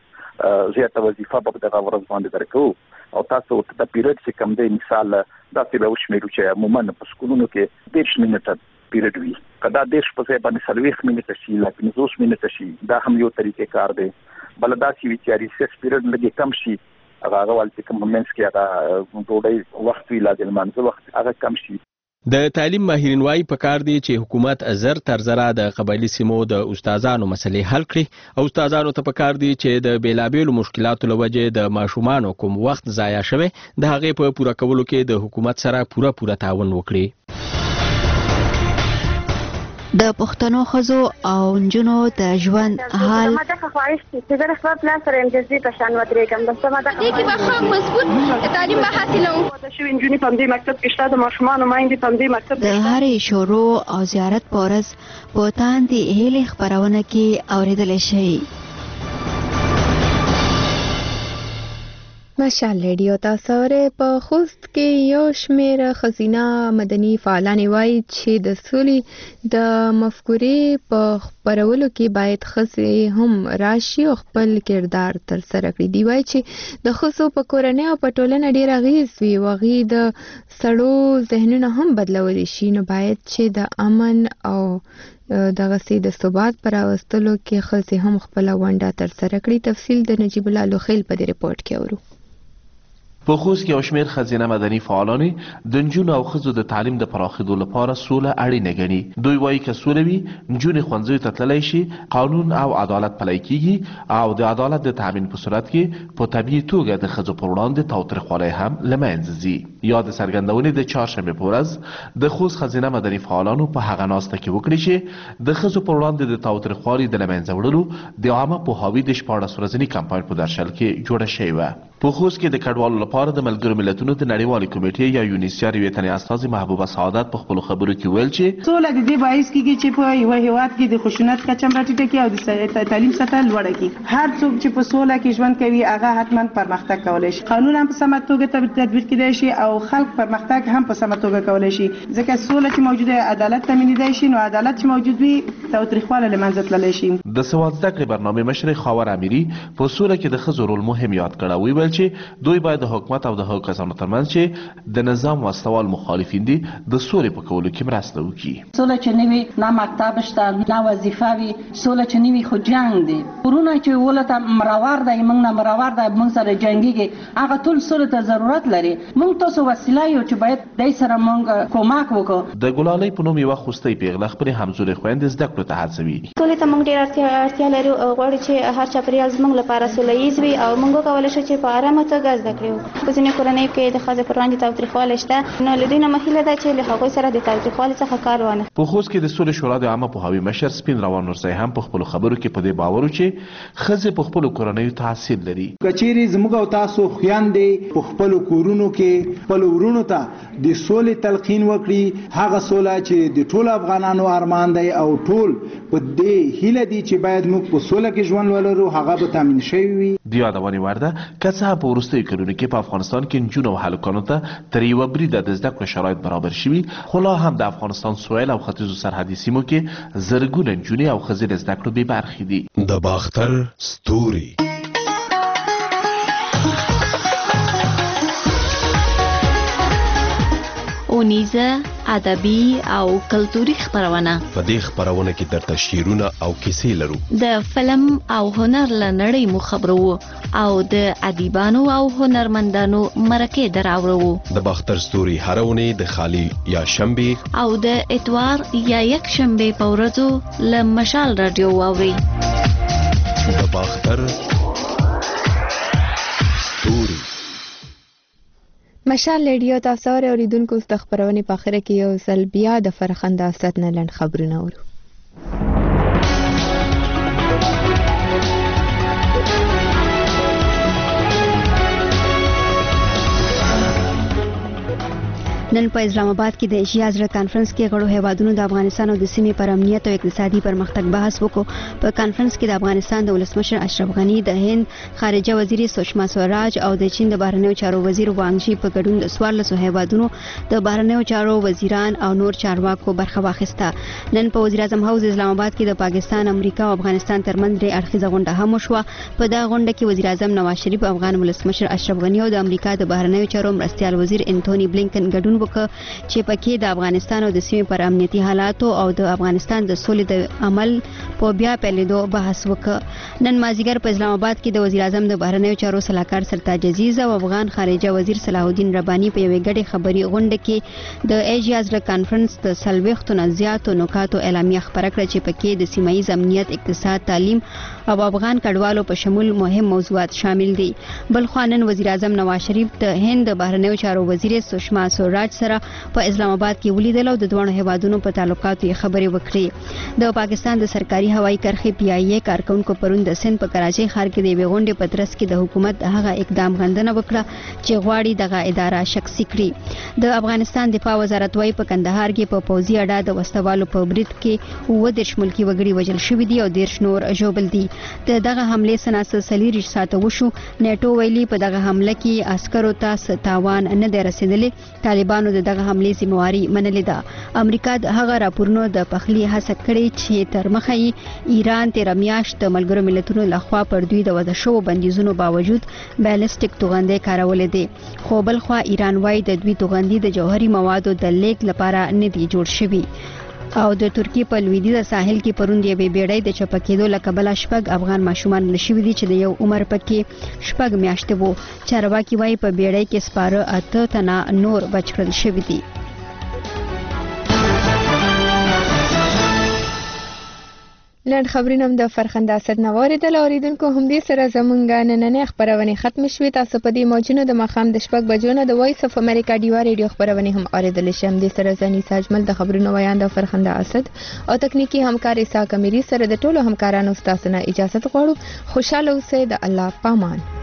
[SPEAKER 14] لکه زیاته وظیفه به دغه ورځ باندې درکو او تاسو ته پیریډ چې کوم دی مثال دا چې به وشمیرو چې عموما په سکولونو کې ډېر منټه پیریډ وي کدا دیش په ځای باندې سلويخ منټه شي لا پنځوس منټه شي دا هم یو طریقې کار دی. بل دا چې ویچاري سیس پیریډ لګي کم شي هغه غوال چې کوم منځ کې هغه ډوډۍ وخت وی لازم منځ وخت هغه کم شي.
[SPEAKER 12] د تعلیم ماهرین وايي پکار دي چې حکومت زر تر زره د قبایلی سیمو د استادانو مسلې حل کړي او استادانو ته پکار دي چې د بیلابېلو مشکلاتو لوجې د ماشومانو کوم وخت ضایع شوی د هغې په پوره کولو کې د حکومت سره پوره پوره تعاون وکړي.
[SPEAKER 1] د پښتنو ښځو او نجونو د ژوند حال
[SPEAKER 4] ما ته خواهش چې زه خپل پلان سره امجزي په شان ودرېږم د سما د
[SPEAKER 16] کې به خو مضبوط تعلیم به حاصلوم
[SPEAKER 4] د شوی انجونی په دې مکتب کې شته د ماشومان مایندې په دې مکتب
[SPEAKER 1] د هرې شورو او زیارت پورز په تاندې هلي خبرونه کې اوریدل شي.
[SPEAKER 6] مشال ریډیو تاسو ورې په خوست کې یو شمېر ښځینه مدني فعالان وایي چې د سولې د مفکورې په خپرولو کې باید ښځې هم راشي او خپل کردار ترسره کړي. دی وایي چې د ښځو په کورنۍ او په ټولنه ډېر اغېز وي او هغې د سړو ذهنونه هم بدلولی شي، نو باید چې د امن او دغسې د ثبات پر راوستلو کې ښځې هم خپله ونډه ترسره کړي. تفصیل د نجیب الله لوخیل په دې رپورټ کې اورو.
[SPEAKER 18] په خوست کې یو شمېر ښځینه مدني فعالانې د نجونو او ښځو د تعلیم د پراخېدو لپاره سوله اړینه ګڼي. دوی وایي که سوله وي نجونې ښوونځیو ته تللی شي، قانون او عدالت پلی کیږي او د عدالت د تامین په صورت کې په طبیعي توګه د ښځو پر وړاندې تاوتریخوالی هم له منځه ځي. یا د څرګندونې د چهارشنبې په ورځ د خوست ښځینه مدني فعالانو په هغه ناسته کې وکړي چې د ښځو پر وړاندې د تاوتریخوالي د له منځه وړلو د عامه پوهاوي د شپاړس ورځني کمپاین په درشل کې جوړه شوې وه. په خوست کې د کډوالو لپاره د ملګرو ملتونو د نړیوالې کمیټې یا یونیسیار یوې تنې استازي محبوبه سعادت په خپلو خبرو کې ویل چې
[SPEAKER 19] سوله د دې باعث کېږي چې په یوه هېواد کې د خشونت کچه هم راټیټه کړي او د تعلیم سطحه لوړه کړي. هر څوک چې په سوله کې ژوند کوي هغه حتما پرمختګ کولی شي. قانون هم په سمه توګه تطبیق کېدای شي او خلک پرمختګ هم په سمه توګه کولی شي، ځکه سوله چې موجوده عدالت تامینېدای شي، نو عدالت چې موجود وي تاوتریخوالی له منځه تللی شي.
[SPEAKER 18] د سواد زده کړې برنامې مشرې خاور امیري په سوله کې د ښځو رول مهم یاد کړه. ویل چې دوی باید د حکومت او د هغو کسانو ترمنځ چې د نظام واستوال مخالفین دي د سولې په کولو کې مرسته وکړي.
[SPEAKER 20] سوله چې نه وي نه مکتب شته نه وظیفه وي، سوله چې نه وي خو جنګ دی. ورونه چې ولته مرور دی موږ نه مرور دی موږ سره جنګیږي، هغه ټول سولې ته ضرورت لري. موږ تاسو وسیله یو چې باید دای سره موږ کومک وکړو.
[SPEAKER 18] د ګلالۍ په نوم یوه خوستۍ پیغله خپلې همزولې خویندې زده کړو ته هڅوي.
[SPEAKER 4] سولې ته موږ ډېر اړتیا لرو او غواړو چې هر چاپېریال زموږ لپاره سوله ییز وي او موږ وکولی شو چې په ارامه توګه زده کړو. په ځینې کورنیو کې د ښځې پر وړاندې تاوتریخوالی شته، نو له دوی نه مهیله ده چې له هغوی سره د تاوتریخوالي څخه کار وانه.
[SPEAKER 18] په خوست کې د سولې شورا د عامه پوهاوي مشر سپین روان نورزی هم په خپلو خبرو کې په دې باور و چې ښځې په خپلو کورنیو تحصیل لري.
[SPEAKER 21] که چیرې زموږ او تاسو خویندې په خپلو کورونو کې خپلو وروڼو ته د سولې تلقین وکړي، هغه سوله چې د ټولو افغانانو ارمان دی او ټول په دې هیله دي چې باید موږ په سوله کې ژوند ولرو، هغه به تامین شوی وي.
[SPEAKER 18] د یادونې وړ ده که څه هم په وروستیو کلونو کې په افغانستان کې نجونو او هلکانو ته تر یوه بریده د زده کړو شرایط برابر شوي، خو لا هم د افغانستان سویل او ختیځو سرحدي سیمو کې زرګونه نجونې او ښځې له زده کړو بې برخې دي.
[SPEAKER 28] د باختر ستوري
[SPEAKER 22] اونیزه ادبي او کلتوري خبرونه.
[SPEAKER 28] په دې خبرونه کې درته شعرونه او کیسې لرو.
[SPEAKER 22] د فلم او هنر لنړۍ مو خبرو او د ادیبانو او هنرمندانو مرکه دراوړو.
[SPEAKER 28] د باختر ستوري هرونه د خالی یا شنبه
[SPEAKER 22] او د اتوار یا یک شنبه په ورځو له مشال رادیو واوري.
[SPEAKER 28] د باختر ستوري
[SPEAKER 6] مشال ریډیو تاسو اوریدونکو ست خبرونه په اخره کې یو ځل بیا د فرخنده استاد نه لند خبرونه اورو.
[SPEAKER 29] نن په اسلام آباد کې د ایشیا زړه کانفرنس کې غړو هیوادونو د افغانستان او د سیمې پر امنیت او اقتصادي پرمختګ بحث وکړ. په کانفرنس کې د افغانستان د ولسمشر اشرف غنی، د هند خارجه وزیر سوشما سوراج او د چین د بهرنیو چارو وزیر وانګ شي په ګډون د څوارلسو هیوادونو د بهرنیو چارو وزیران او نور چارواکو برخه واخیسته. نن په وزیر اعظم هاوس اسلام آباد کې د پاکستان، امریکا او افغانستان ترمنځ درې اړخیزه غونډه هم وشوه. په دا غونډه کې وزیر اعظم نواز شریف، افغان ولسمشر اشرف غنی او د امریکا د بهرنیو چارو مرستیال وزیر انټونی بلینکن ګډون وکړ چې پکې د افغانستان او د سیمې پر امنیتي حالاتو او د افغانستان د سولې د عمل په بیا پیلېدو بحث وکړ. نن مازیګر په اسلام آباد کې د وزیر اعظم د بهرنیو چارو سلاکار سرتاج عزیز او افغان خارجه وزیر صلاح الدین ربانی په یوې ګډې خبري غونډه کې د ایشیا زړه کانفرنس د څلوېښتو نه زیاتو نکاتو اعلامیه خپره کړه چې پکې د سیمه ییز امنیت، اقتصاد، تعلیم او افغان کډوالو په شمول مهم موضوعات شامل دي. بل خو نن وزیر اعظم نواز شریف د هند د بهرنیو چارو وزیر سوشما سوراج راج سره په اسلام آباد کې ولیدل او د دوه هیوادونو په تعلقاتو یې خبرې وکړې. د پاکستان د سرکاري هوایي کرښې پی آی ای کارکونکو پرون د سند په کراچۍ ښار کې د یوې غونډې په ترڅ کې د حکومت هغه اقدام غندنه وکړه چې غواړي دغه اداره شخصي کړي. د افغانستان دفاع وزارت وايي په کندهار کې په پوځي اډه د وسوالو په برید کې اووه دېرش ملکي وګړي وژل شوي دي او دېرش نور ژوبل دي. د دغه حملې سناسه څلېرویشت ساعته وشو. نیټو ویلي په دغه حمله کې عسکرو ته څه تاوان نه دی رسېدلی. طالبانو د دغه حملې ذمہواري منلې ده. امریکا د هغه راپورونو د پخلي هڅه کړې چې تر مخه یې ایران تېره میاشت د ملګرو ملتونو لخوا پر دوی د وضع شوو بندیزونو باوجود بیلسټیک توغندۍ کارولې دي، خو بل خوا ایران وايي د دوی توغندي د جوهري موادو د لیک لپاره نه دی جوړ شوي. او د ترکیې په لویدیځه ساحل کې پرون د یوې بیړۍ د چپه کېدو له کبله شپږ افغان ماشومان مړه شوي دي چې د یو عمر پکې شپږ میاشتې وو. چارواکي وایي په بیړۍ کې سپاره اته تنه نور بچ کړل شوي دي.
[SPEAKER 6] نن خبرونه هم د فرخنده اسد نواریدل اوریدونکو هم دې سره زمونږ نننې خبرونه ختم شوې. تاسو په دې موجونه د مخام د شپږ بجو نه د وایس اف امریکا ډیوا ریډیو خبرونه هم اوریدل شي. هم دې سره ځنی ساجمل د خبرونو ویان د فرخنده اسد او تکنیکی همکار اسحاق امیری سره د ټولو همکارانو ستاسو نه اجازه غواړو. خوشاله اوسئ. د الله پامان.